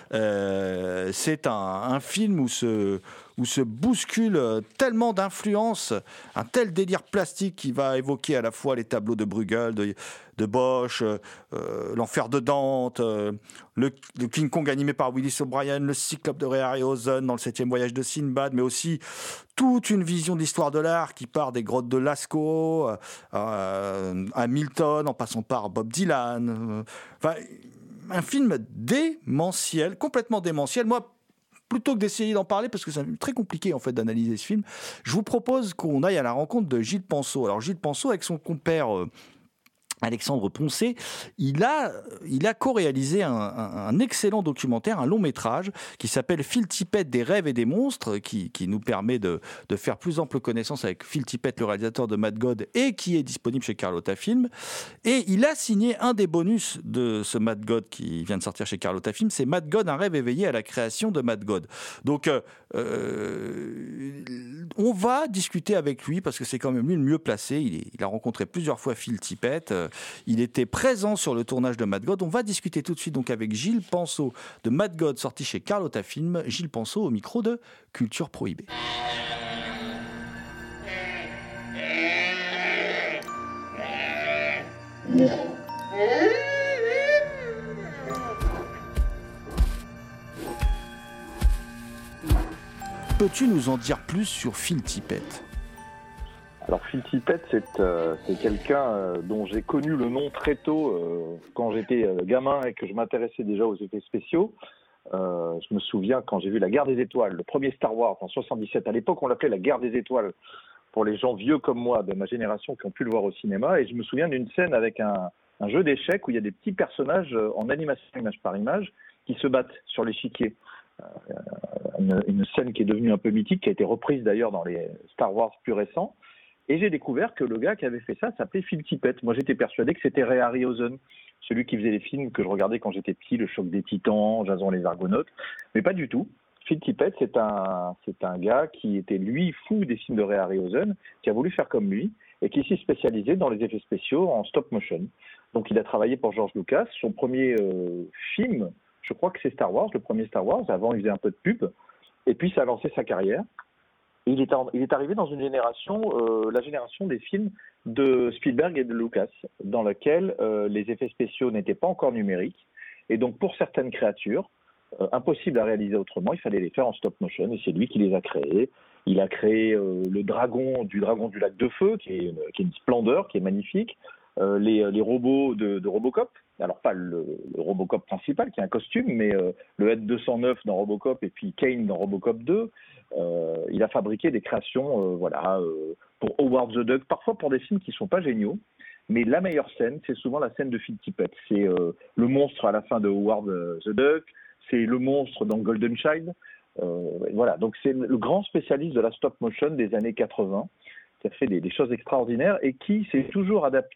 Euh, c'est un, un film où se, où se bouscule tellement d'influences, un tel délire plastique qui va évoquer à la fois les tableaux de Bruegel, de, de Bosch, euh, l'Enfer de Dante, euh, le, le King Kong animé par Willis O'Brien, le Cyclope de Ray Harryhausen dans le septième voyage de Sinbad, mais aussi toute une vision de l'histoire de l'art qui part des grottes de Lascaux, euh, à Milton, en passant par Bob Dylan. Euh, enfin, un film démentiel, complètement démentiel. Moi, plutôt que d'essayer d'en parler, parce que c'est très compliqué en fait d'analyser ce film, je vous propose qu'on aille à la rencontre de Gilles Penseau. Alors Gilles Penseau, avec son compère euh, Alexandre Poncé, il a, il a co-réalisé un, un, un excellent documentaire, un long métrage qui s'appelle Phil Tippett des rêves et des monstres, qui, qui nous permet de, de faire plus ample connaissance avec Phil Tippett, le réalisateur de Mad God, et qui est disponible chez Carlotta Film. Et il a signé un des bonus de ce Mad God qui vient de sortir chez Carlotta Film, c'est Mad God, un rêve éveillé à la création de Mad God. Donc, euh, on va discuter avec lui parce que c'est quand même lui le mieux placé. Il, est, il a rencontré plusieurs fois Phil Tippett. Il était présent sur le tournage de Mad God. On va discuter tout de suite donc avec Gilles Penseau de Mad God, sorti chez Carlotta Film. Gilles Penseau au micro de Culture Prohibée. Peux-tu nous en dire plus sur Phil Tippett ? Alors Phil Tippett, c'est, euh, c'est quelqu'un euh, dont j'ai connu le nom très tôt euh, quand j'étais euh, gamin et que je m'intéressais déjà aux effets spéciaux. Euh, je me souviens quand j'ai vu La Guerre des Étoiles, le premier Star Wars en soixante-dix-sept. À l'époque, on l'appelait La Guerre des Étoiles pour les gens vieux comme moi de ma génération qui ont pu le voir au cinéma. Et je me souviens d'une scène avec un, un jeu d'échecs où il y a des petits personnages en animation image par image qui se battent sur l'échiquier. Euh, une, une scène qui est devenue un peu mythique, qui a été reprise d'ailleurs dans les Star Wars plus récents. Et j'ai découvert que le gars qui avait fait ça s'appelait Phil Tippett. Moi, j'étais persuadé que c'était Ray Harryhausen, celui qui faisait les films que je regardais quand j'étais petit, Le Choc des Titans, Jason les Argonautes. Mais pas du tout. Phil Tippett, c'est un, c'est un gars qui était, lui, fou des films de Ray Harryhausen, qui a voulu faire comme lui, et qui s'est spécialisé dans les effets spéciaux en stop motion. Donc, il a travaillé pour George Lucas. Son premier euh, film, je crois que c'est Star Wars, le premier Star Wars. Avant, il faisait un peu de pub. Et puis, ça a lancé sa carrière. Et il est, en, il est arrivé dans une génération, euh, la génération des films de Spielberg et de Lucas, dans laquelle euh, les effets spéciaux n'étaient pas encore numériques. Et donc, pour certaines créatures, euh, impossible à réaliser autrement, il fallait les faire en stop motion. Et c'est lui qui les a créés. Il a créé euh, le dragon du dragon du lac de feu, qui est une, qui est une splendeur, qui est magnifique. Euh, les, les robots de, de Robocop. Alors, pas le, le Robocop principal, qui est un costume, mais euh, le Ed deux cent neuf dans Robocop et puis Kane dans Robocop deux. Euh, il a fabriqué des créations euh, voilà, euh, pour Howard the Duck, parfois pour des films qui ne sont pas géniaux. Mais la meilleure scène, c'est souvent la scène de Phil Tippett. C'est euh, le monstre à la fin de Howard the Duck, c'est le monstre dans Golden Child. Euh, voilà, donc c'est le grand spécialiste de la stop motion des années quatre-vingts, qui a fait des, des choses extraordinaires et qui s'est toujours adapté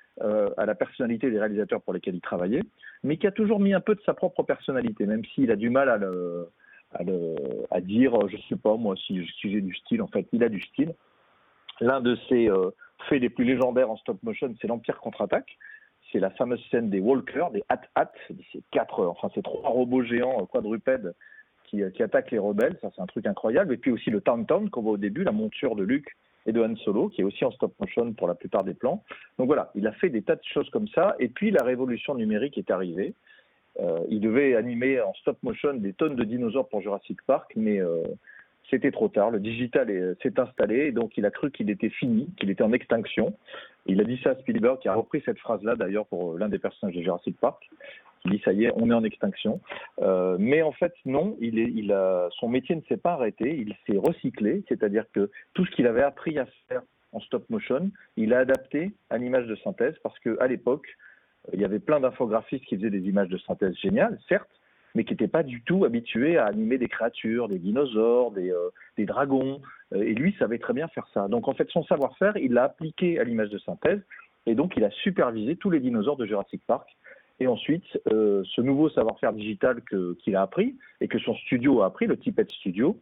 euh, à la personnalité des réalisateurs pour lesquels il travaillait, mais qui a toujours mis un peu de sa propre personnalité, même s'il a du mal à, le, à, le, à dire, je sais pas moi, si, si j'ai du style. En fait, il a du style. L'un de ses euh, faits les plus légendaires en stop motion, c'est l'Empire contre-attaque. C'est la fameuse scène des walkers, des hat-hat, ces quatre, enfin ces trois robots géants quadrupèdes qui, qui attaquent les rebelles. Ça, c'est un truc incroyable. Et puis aussi le Tauntaun qu'on voit au début, la monture de Luke et de Han Solo, qui est aussi en stop motion pour la plupart des plans. Donc voilà, il a fait des tas de choses comme ça. Et puis la révolution numérique est arrivée. Euh, il devait animer en stop motion des tonnes de dinosaures pour Jurassic Park, mais euh, c'était trop tard. Le digital est, s'est installé, et donc il a cru qu'il était fini, qu'il était en extinction. Il a dit ça à Spielberg, qui a repris cette phrase-là d'ailleurs pour l'un des personnages de Jurassic Park. Il dit ça y est, on est en extinction. Euh, mais en fait, non, il est, il a, son métier ne s'est pas arrêté, il s'est recyclé, c'est-à-dire que tout ce qu'il avait appris à faire en stop motion, il a adapté à l'image de synthèse, parce qu'à l'époque, il y avait plein d'infographistes qui faisaient des images de synthèse géniales, certes, mais qui n'étaient pas du tout habitués à animer des créatures, des dinosaures, des, euh, des dragons. Et lui savait très bien faire ça. Donc en fait, son savoir-faire, il l'a appliqué à l'image de synthèse, et donc il a supervisé tous les dinosaures de Jurassic Park. Et ensuite, euh, ce nouveau savoir-faire digital que, qu'il a appris, et que son studio a appris, le Tippett Studio,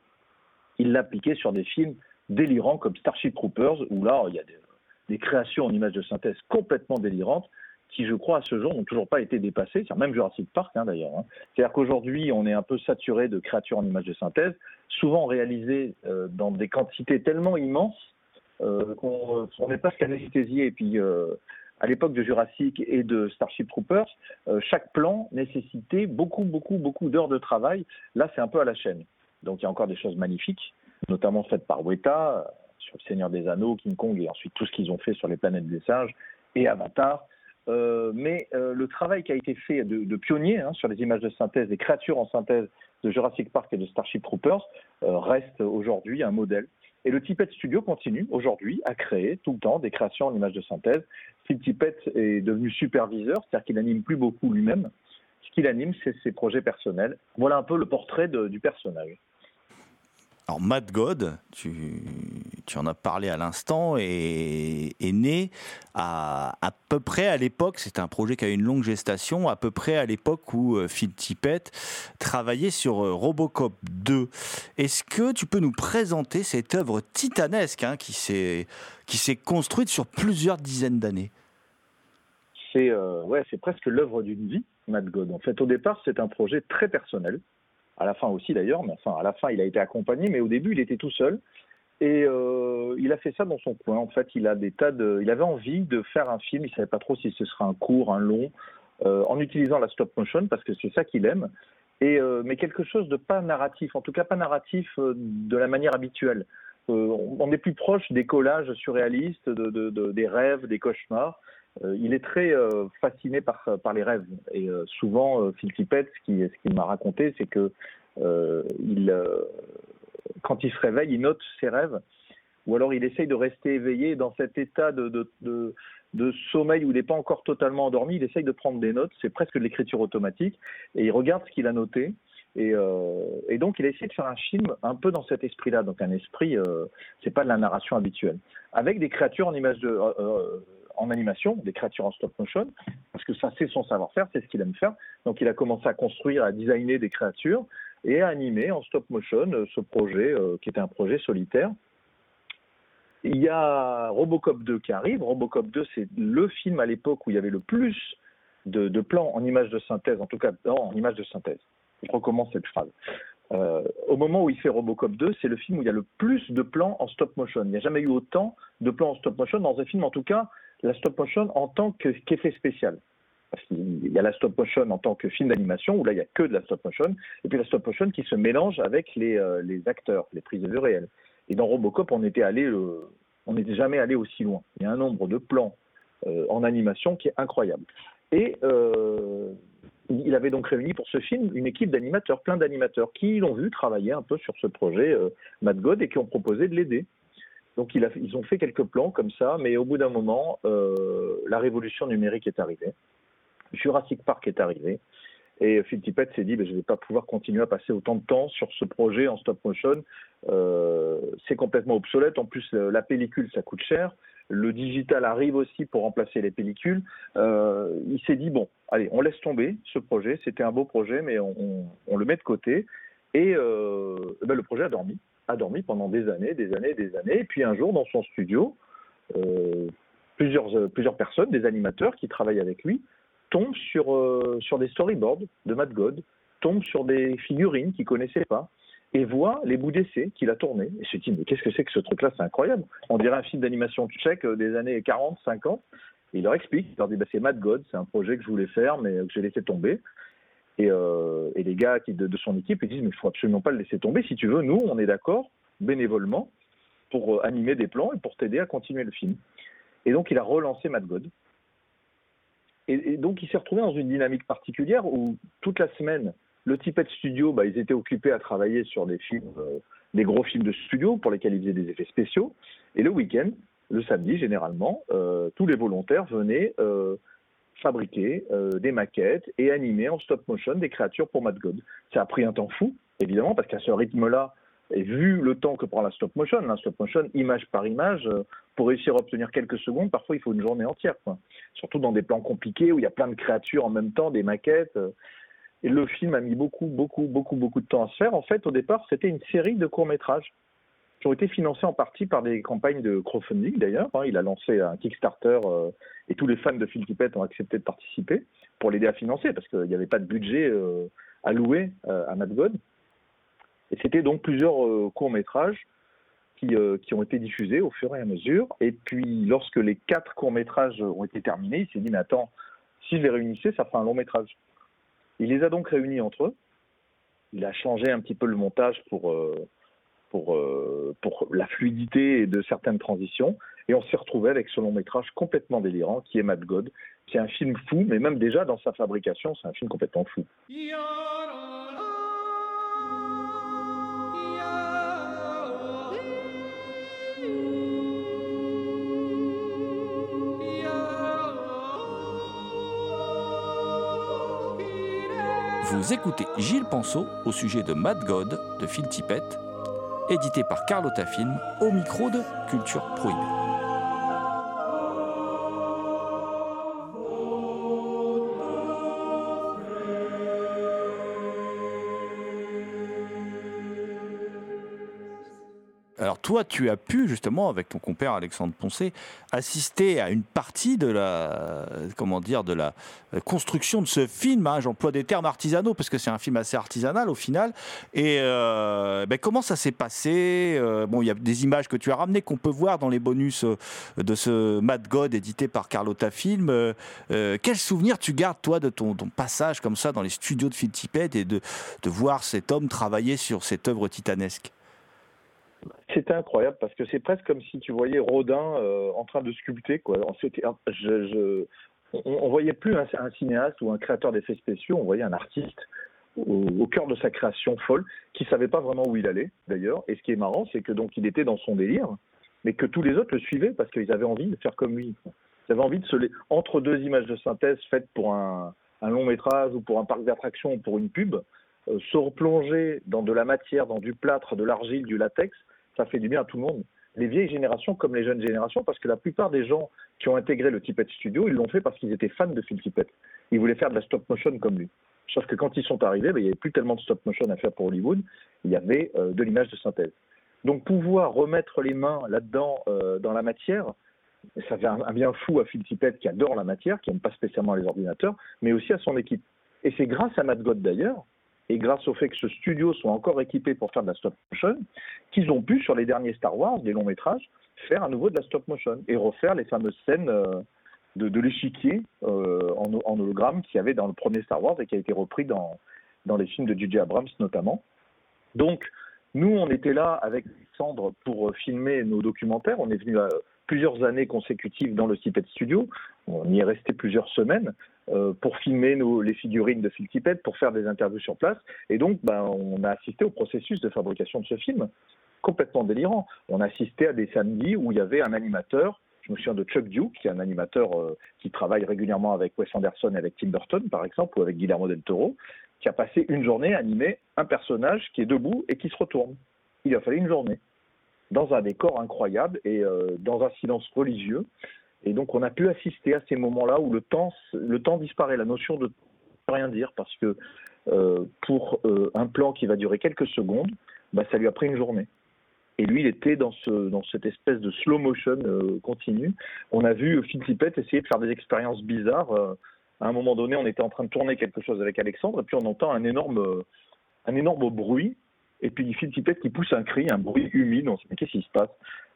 il l'a appliqué sur des films délirants comme Starship Troopers, où là, il y a des, des créations en images de synthèse complètement délirantes, qui, je crois, à ce jour, n'ont toujours pas été dépassées, c'est même Jurassic Park, hein, d'ailleurs. Hein. C'est-à-dire qu'aujourd'hui, on est un peu saturé de créatures en images de synthèse, souvent réalisées euh, dans des quantités tellement immenses euh, qu'on on n'est pas anesthésié. Et puis, euh, à l'époque de Jurassic et de Starship Troopers, euh, chaque plan nécessitait beaucoup, beaucoup, beaucoup d'heures de travail. Là, c'est un peu à la chaîne. Donc, il y a encore des choses magnifiques, notamment faites par Weta, sur Le Seigneur des Anneaux, King Kong, et ensuite tout ce qu'ils ont fait sur les planètes des singes, et Avatar. Euh, mais euh, le travail qui a été fait de, de pionnier hein, sur les images de synthèse, des créatures en synthèse de Jurassic Park et de Starship Troopers euh, reste aujourd'hui un modèle. Et le Tippett Studio continue aujourd'hui à créer tout le temps des créations en images de synthèse. Phil Tippett est devenu superviseur, c'est-à-dire qu'il n'anime plus beaucoup lui-même. Ce qu'il anime, c'est ses projets personnels. Voilà un peu le portrait de, du personnage. Alors Matt God, tu, tu en as parlé à l'instant, est, est né à, à peu près à l'époque, c'est un projet qui a eu une longue gestation, à peu près à l'époque où Phil Tippett travaillait sur Robocop deux. Est-ce que tu peux nous présenter cette œuvre titanesque hein, qui, s'est, qui s'est construite sur plusieurs dizaines d'années ? C'est, euh, ouais, c'est presque l'œuvre d'une vie, Matt God. En fait, au départ, c'est un projet très personnel. À la fin aussi d'ailleurs, mais enfin à la fin il a été accompagné, mais au début il était tout seul et euh, il a fait ça dans son coin. En fait, il a des tas de, il avait envie de faire un film, il savait pas trop si ce serait un court, un long, euh, en utilisant la stop motion parce que c'est ça qu'il aime. Et euh, mais quelque chose de pas narratif, en tout cas pas narratif euh, de la manière habituelle. Euh, on est plus proche des collages surréalistes, de, de, de, des rêves, des cauchemars. Euh, il est très euh, fasciné par, par les rêves. Et euh, souvent, euh, Phil Tippett, ce qu'il ce qu'il m'a raconté, c'est que euh, il, euh, quand il se réveille, il note ses rêves, ou alors il essaye de rester éveillé dans cet état de, de, de, de sommeil où il n'est pas encore totalement endormi. Il essaye de prendre des notes, c'est presque de l'écriture automatique, et il regarde ce qu'il a noté. Et, euh, et donc, il a essayé de faire un film un peu dans cet esprit-là. Donc, un esprit, euh, c'est pas de la narration habituelle, avec des créatures en images de euh, en animation, des créatures en stop motion, parce que ça, c'est son savoir-faire, c'est ce qu'il aime faire. Donc, il a commencé à construire, à designer des créatures et à animer en stop motion euh, ce projet, euh, qui était un projet solitaire. Il y a Robocop deux qui arrive. Robocop deux, c'est le film à l'époque où il y avait le plus de, de plans en images de synthèse, en tout cas non, en images de synthèse. Je recommence cette phrase. Euh, au moment où il fait Robocop deux, c'est le film où il y a le plus de plans en stop motion. Il n'y a jamais eu autant de plans en stop motion dans un film, en tout cas, la stop motion en tant que, qu'effet spécial. Parce qu'il y a la stop motion en tant que film d'animation, où là, il n'y a que de la stop motion, et puis la stop motion qui se mélange avec les, euh, les acteurs, les prises de vue réelles. Et dans Robocop, on était allé, euh, on n'était jamais allé aussi loin. Il y a un nombre de plans euh, en animation qui est incroyable. Et euh, il avait donc réuni pour ce film une équipe d'animateurs, plein d'animateurs, qui l'ont vu travailler un peu sur ce projet, euh, Matt God, et qui ont proposé de l'aider. Donc il a, ils ont fait quelques plans comme ça, mais au bout d'un moment, euh, la révolution numérique est arrivée. Jurassic Park est arrivé. Et Phil Tippett s'est dit, ben, je ne vais pas pouvoir continuer à passer autant de temps sur ce projet en stop motion. Euh, c'est complètement obsolète. En plus, la pellicule, ça coûte cher. le digital arrive aussi pour remplacer les pellicules. Euh, il s'est dit, bon, allez, on laisse tomber ce projet. C'était un beau projet, mais on, on, on le met de côté. Et euh, ben, le projet a dormi, a dormi pendant des années, des années, des années. Et puis un jour, dans son studio, euh, plusieurs, euh, plusieurs personnes, des animateurs qui travaillent avec lui, tombent sur, euh, sur des storyboards de Matt God, tombent sur des figurines qu'ils ne connaissaient pas, et voient les bouts d'essai qu'il a tournés. Et se dit, mais qu'est-ce que c'est que ce truc-là? C'est incroyable. On dirait un film d'animation tchèque des années quarante, cinquante. Et il leur explique, il leur dit, bah, c'est Matt God, c'est un projet que je voulais faire, mais que j'ai laissé tomber. Et, euh, et les gars qui, de, de son équipe, ils disent, mais il ne faut absolument pas le laisser tomber. Si tu veux, nous, on est d'accord, bénévolement, pour euh, animer des plans et pour t'aider à continuer le film. Et donc, il a relancé Matt God. Et, et donc, il s'est retrouvé dans une dynamique particulière où, toute la semaine, le Tippett Studio, bah, ils étaient occupés à travailler sur des films, euh, des gros films de studio pour lesquels ils faisaient des effets spéciaux. Et le week-end, le samedi, généralement, euh, tous les volontaires venaient euh, fabriquer euh, des maquettes et animer en stop motion des créatures pour Matt God. Ça a pris un temps fou, évidemment, parce qu'à ce rythme-là, et vu le temps que prend la stop motion, la stop motion, image par image, euh, pour réussir à obtenir quelques secondes, parfois il faut une journée entière, quoi. Surtout dans des plans compliqués où il y a plein de créatures en même temps, des maquettes. Euh, et le film a mis beaucoup, beaucoup, beaucoup, beaucoup de temps à se faire. En fait, au départ, c'était une série de courts-métrages qui ont été financés en partie par des campagnes de crowdfunding, d'ailleurs. Il a lancé un Kickstarter euh, et tous les fans de Phil Tippett ont accepté de participer pour l'aider à financer, parce qu'il n'y avait pas de budget euh, alloué euh, à Matt God. Et c'était donc plusieurs euh, courts-métrages qui, euh, qui ont été diffusés au fur et à mesure. Et puis, lorsque les quatre courts-métrages ont été terminés, il s'est dit, mais attends, si je les réunissais, ça fera un long-métrage. Il les a donc réunis entre eux. Il a changé un petit peu le montage pour, euh, pour, euh, pour la fluidité de certaines transitions. Et on s'est retrouvé avec ce long-métrage complètement délirant, qui est Matt God, qui est un film fou, mais même déjà dans sa fabrication, c'est un film complètement fou. Vous écoutez Gilles Penseau au sujet de Matt God de Phil Tippett, édité par Carlotta Film au micro de Culture Prohibée. Alors toi, tu as pu justement, avec ton compère Alexandre Poncet, assister à une partie de la, comment dire, de la construction de ce film. Hein. J'emploie des termes artisanaux parce que c'est un film assez artisanal au final. Et euh, ben, comment ça s'est passé? euh, Bon, il y a des images que tu as ramenées qu'on peut voir dans les bonus de ce Matt God édité par Carlotta Film. Euh, euh, quel souvenir tu gardes toi de ton, ton passage comme ça dans les studios de Phil Tippett et de, de voir cet homme travailler sur cette œuvre titanesque? C'était incroyable parce que c'est presque comme si tu voyais Rodin euh, en train de sculpter, quoi. C'était, je, je, on, on voyait plus un, un cinéaste ou un créateur d'effets spéciaux, on voyait un artiste au, au cœur de sa création folle qui savait pas vraiment où il allait d'ailleurs. Et ce qui est marrant, c'est que donc il était dans son délire, mais que tous les autres le suivaient parce qu'ils avaient envie de faire comme lui. Ils avaient envie de se les... entre deux images de synthèse faites pour un, un long métrage ou pour un parc d'attractions ou pour une pub, euh, se replonger dans de la matière, dans du plâtre, de l'argile, du latex. Ça fait du bien à tout le monde. Les vieilles générations comme les jeunes générations, parce que la plupart des gens qui ont intégré le Tippett Studio, ils l'ont fait parce qu'ils étaient fans de Phil Tippett. Ils voulaient faire de la stop motion comme lui. Sauf que quand ils sont arrivés, ben, il n'y avait plus tellement de stop motion à faire pour Hollywood, il y avait euh, de l'image de synthèse. Donc pouvoir remettre les mains là-dedans, euh, dans la matière, ça fait un, un bien fou à Phil Tippett qui adore la matière, qui n'aime pas spécialement les ordinateurs, mais aussi à son équipe. Et c'est grâce à Matt God d'ailleurs, et grâce au fait que ce studio soit encore équipé pour faire de la stop motion, qu'ils ont pu, sur les derniers Star Wars, des longs métrages, faire à nouveau de la stop motion et refaire les fameuses scènes euh, de, de l'échiquier euh, en, en hologramme qu'il y avait dans le premier Star Wars et qui a été repris dans, dans les films de J J Abrams notamment. Donc, nous, on était là avec Alexandre pour filmer nos documentaires. On est venu à plusieurs années consécutives dans le Tippett Studio. On y est resté plusieurs semaines euh, pour filmer nos, les figurines de Phil Tippett, pour faire des interviews sur place. Et donc, ben, on a assisté au processus de fabrication de ce film, complètement délirant. On a assisté à des samedis où il y avait un animateur, je me souviens de Chuck Duke, qui est un animateur euh, qui travaille régulièrement avec Wes Anderson et avec Tim Burton, par exemple, ou avec Guillermo del Toro, qui a passé une journée à animer un personnage qui est debout et qui se retourne. Il a fallu une journée. dans un décor incroyable et euh, dans un silence religieux. Et donc on a pu assister à ces moments-là où le temps, le temps disparaît, la notion de rien dire, parce que euh, pour euh, un plan qui va durer quelques secondes, bah, ça lui a pris une journée. Et lui, il était dans, ce, dans cette espèce de slow motion euh, continu. On a vu Phil Tippett essayer de faire des expériences bizarres. Euh, à un moment donné, on était en train de tourner quelque chose avec Alexandre, et puis on entend un énorme, euh, un énorme bruit, et puis Phil Tippett qui pousse un cri, un bruit humide. On se dit, mais qu'est-ce qui se passe?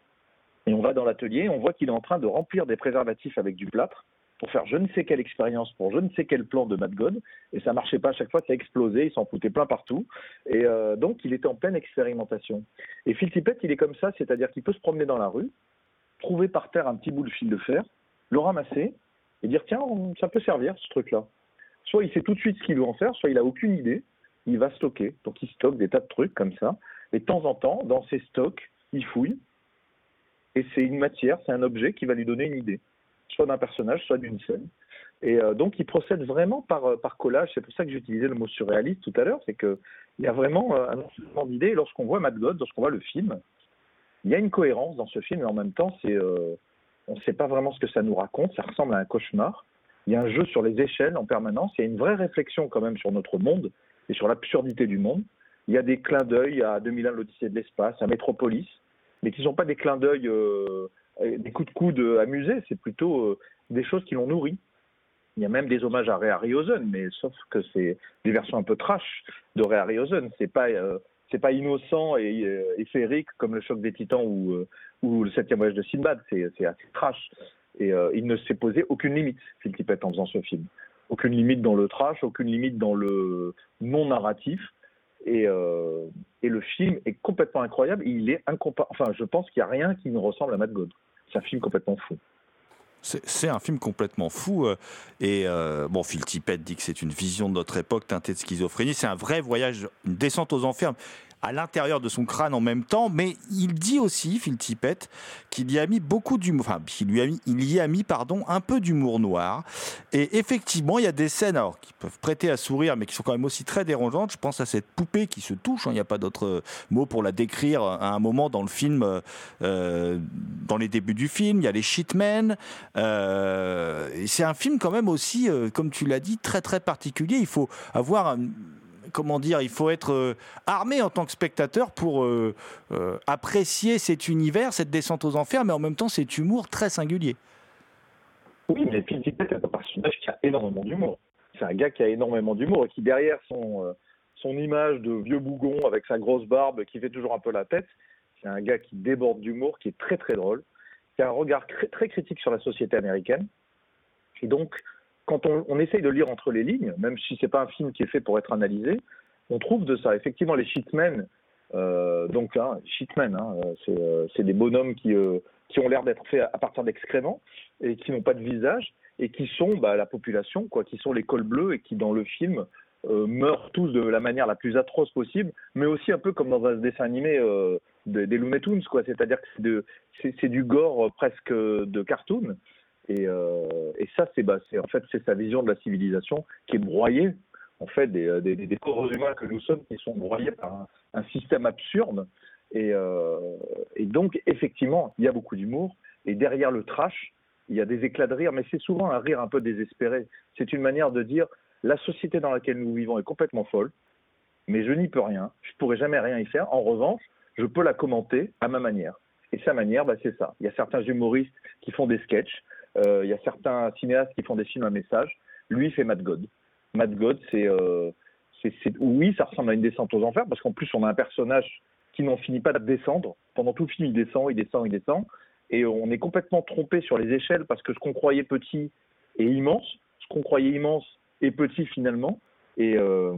Et on va dans l'atelier, on voit qu'il est en train de remplir des préservatifs avec du plâtre pour faire je ne sais quelle expérience, pour je ne sais quel plan de Matt God, et ça marchait pas à chaque fois, ça explosait, il s'en foutait plein partout, et euh, donc il était en pleine expérimentation. Et Phil Tippett, il est comme ça, c'est-à-dire qu'il peut se promener dans la rue, trouver par terre un petit bout de fil de fer, le ramasser, et dire tiens, on, ça peut servir ce truc-là. Soit il sait tout de suite ce qu'il veut en faire, soit il a aucune idée, il va stocker, donc il stocke des tas de trucs comme ça, et de temps en temps, dans ses stocks, il fouille, et c'est une matière, c'est un objet qui va lui donner une idée, soit d'un personnage, soit d'une scène. Et euh, donc, il procède vraiment par, par collage. C'est pour ça que j'utilisais le mot surréaliste tout à l'heure, c'est qu'il y a vraiment euh, un enchaînement d'idées. Et lorsqu'on voit Matt God, lorsqu'on voit le film, il y a une cohérence dans ce film, et en même temps, c'est, euh, on ne sait pas vraiment ce que ça nous raconte, ça ressemble à un cauchemar. Il y a un jeu sur les échelles en permanence, il y a une vraie réflexion quand même sur notre monde et sur l'absurdité du monde. Il y a des clins d'œil à deux mille un, l'Odyssée de l'espace, à Metropolis, mais qui ne sont pas des clins d'œil, euh, des coups de coude amusés, c'est plutôt euh, des choses qui l'ont nourri. Il y a même des hommages à Ray Harryhausen, mais sauf que c'est des versions un peu trash de Ray Harryhausen. C'est pas, euh, c'est pas innocent et, euh, et féerique comme le Choc des Titans ou, euh, ou le Septième Voyage de Sinbad. C'est, c'est assez trash. Et euh, il ne s'est posé aucune limite, Phil Tippett, en faisant ce film. Aucune limite dans le trash, aucune limite dans le non-narratif. Et, euh, et le film est complètement incroyable. Il est incomparable. Enfin, je pense qu'il n'y a rien qui ne ressemble à Matt God. C'est un film complètement fou. C'est, c'est un film complètement fou. euh, Et euh, bon, Phil Tippett dit que c'est une vision de notre époque teintée de schizophrénie. C'est un vrai voyage, une descente aux enfers à l'intérieur de son crâne en même temps, mais il dit aussi, Phil Tippett, qu'il y a mis beaucoup d'humour, enfin, qu'il lui a mis, il y a mis, pardon, un peu d'humour noir. Et effectivement, il y a des scènes, alors, qui peuvent prêter à sourire, mais qui sont quand même aussi très dérangeantes. Je pense à cette poupée qui se touche, hein, il n'y a pas d'autre mot pour la décrire à un moment dans le film, euh, dans les débuts du film. Il y a les shitmen. Euh, et c'est un film quand même aussi, euh, comme tu l'as dit, très très particulier. Il faut avoir un, comment dire, il faut être euh, armé en tant que spectateur pour euh, euh, apprécier cet univers, cette descente aux enfers, mais en même temps cet humour très singulier. Oui, mais Phil Tippett est un personnage qui a énormément d'humour. C'est un gars qui a énormément d'humour et qui, derrière son, euh, son image de vieux bougon avec sa grosse barbe qui fait toujours un peu la tête, c'est un gars qui déborde d'humour, qui est très très drôle, qui a un regard très, très critique sur la société américaine. Et donc, quand on, on essaye de lire entre les lignes, même si c'est pas un film qui est fait pour être analysé, on trouve de ça. Effectivement, les shitmen, euh, donc hein, shitmen, hein, c'est, euh, c'est des bonhommes qui, euh, qui ont l'air d'être faits à partir d'excréments et qui n'ont pas de visage et qui sont bah, la population, quoi, qui sont les cols bleus et qui dans le film euh, meurent tous de la manière la plus atroce possible, mais aussi un peu comme dans un dessin animé euh, des, des Looney Tunes, quoi. C'est-à-dire que c'est, de, c'est, c'est du gore presque de cartoon. Et, euh, et ça, c'est, bah, c'est en fait c'est sa vision de la civilisation qui est broyée, en fait, des, des, des pauvres humains que nous sommes qui sont broyés par un, un système absurde. Et, euh, et donc, effectivement, il y a beaucoup d'humour. Et derrière le trash, il y a des éclats de rire, mais c'est souvent un rire un peu désespéré. C'est une manière de dire la société dans laquelle nous vivons est complètement folle, mais je n'y peux rien. Je ne pourrai jamais rien y faire. En revanche, je peux la commenter à ma manière. Et sa manière, bah, c'est ça. Il y a certains humoristes qui font des sketchs. Euh, il y a certains cinéastes qui font des films à message. Lui, il fait Matt God. Matt God, c'est, euh, c'est, c'est... Oui, ça ressemble à une descente aux enfers, parce qu'en plus, on a un personnage qui n'en finit pas de descendre. Pendant tout le film, il descend, il descend, il descend. Et on est complètement trompé sur les échelles, parce que ce qu'on croyait petit est immense. Ce qu'on croyait immense est petit, finalement. Et euh,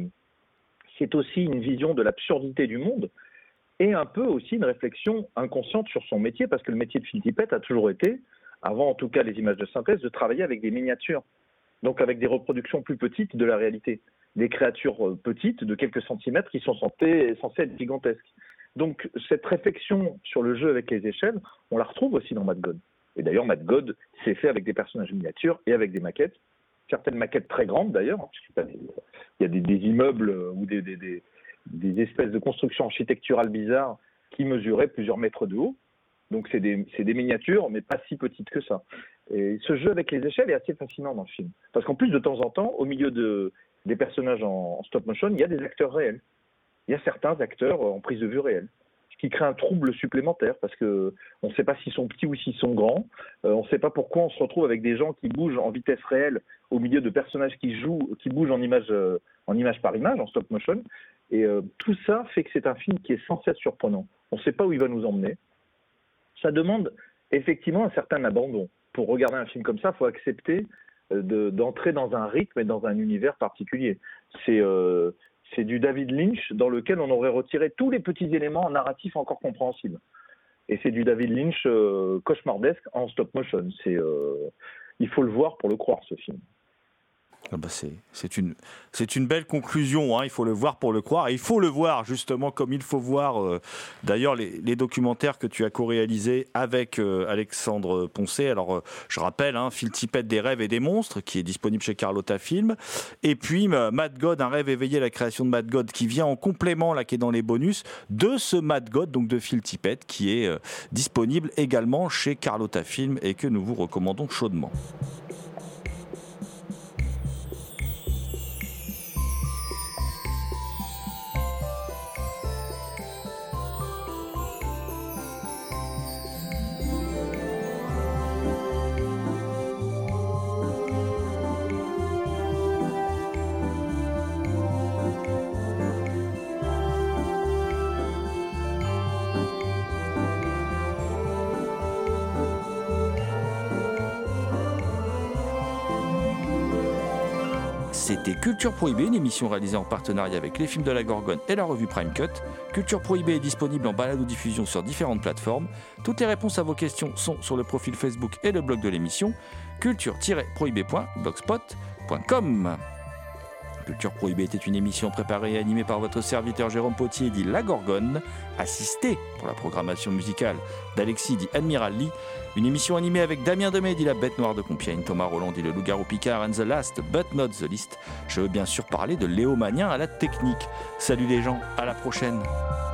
c'est aussi une vision de l'absurdité du monde, et un peu aussi une réflexion inconsciente sur son métier, parce que le métier de Phil Tippett a toujours été, avant en tout cas les images de synthèse, de travailler avec des miniatures, donc avec des reproductions plus petites de la réalité, des créatures petites de quelques centimètres qui sont censées, censées être gigantesques. Donc cette réflexion sur le jeu avec les échelles, on la retrouve aussi dans Matt God. Et d'ailleurs Matt God s'est fait avec des personnages miniatures et avec des maquettes, certaines maquettes très grandes d'ailleurs, hein, parce qu'il y a des, des immeubles ou des, des, des, des espèces de constructions architecturales bizarres qui mesuraient plusieurs mètres de haut. Donc c'est des, c'est des miniatures, mais pas si petites que ça. Et ce jeu avec les échelles est assez fascinant dans le film. Parce qu'en plus, de temps en temps, au milieu de, des personnages en, en stop motion, il y a des acteurs réels. Il y a certains acteurs en prise de vue réelle. Ce qui crée un trouble supplémentaire, parce qu'on ne sait pas s'ils sont petits ou s'ils sont grands. Euh, on ne sait pas pourquoi on se retrouve avec des gens qui bougent en vitesse réelle au milieu de personnages qui jouent, qui bougent en image, euh, en image par image, en stop motion. Et euh, tout ça fait que c'est un film qui est sans cesse surprenant. On ne sait pas où il va nous emmener. Ça demande effectivement un certain abandon. Pour regarder un film comme ça, il faut accepter de, d'entrer dans un rythme et dans un univers particulier. C'est, euh, c'est du David Lynch dans lequel on aurait retiré tous les petits éléments narratifs encore compréhensibles. Et c'est du David Lynch euh, cauchemardesque en stop motion. C'est, euh, il faut le voir pour le croire, ce film. Ah bah c'est, c'est, une, c'est une belle conclusion, hein. Il faut le voir pour le croire. Et il faut le voir justement comme il faut voir euh, d'ailleurs les, les documentaires que tu as co-réalisés avec euh, Alexandre Poncet. Alors euh, je rappelle, hein, Phil Tippett, des rêves et des monstres, qui est disponible chez Carlotta Film. Et puis euh, Mad God, un rêve éveillé, la création de Mad God, qui vient en complément, là, qui est dans les bonus, de ce Mad God, donc de Phil Tippett, qui est euh, disponible également chez Carlotta Film et que nous vous recommandons chaudement. C'était Culture Prohibée, une émission réalisée en partenariat avec les films de la Gorgone et la revue Prime Cut. Culture Prohibée est disponible en balado-diffusion sur différentes plateformes. Toutes les réponses à vos questions sont sur le profil Facebook et le blog de l'émission, culture tiret prohibée point blogspot point com. Culture Prohibée était une émission préparée et animée par votre serviteur Jérôme Potier, dit La Gorgone, assisté pour la programmation musicale d'Alexis, dit Admiral Lee. Une émission animée avec Damien Demey, dit La Bête Noire de Compiègne, Thomas Roland, dit Le Loup-Garou Picard, and the last but not the least. Je veux bien sûr parler de Léo Magnin à la technique. Salut les gens, à la prochaine.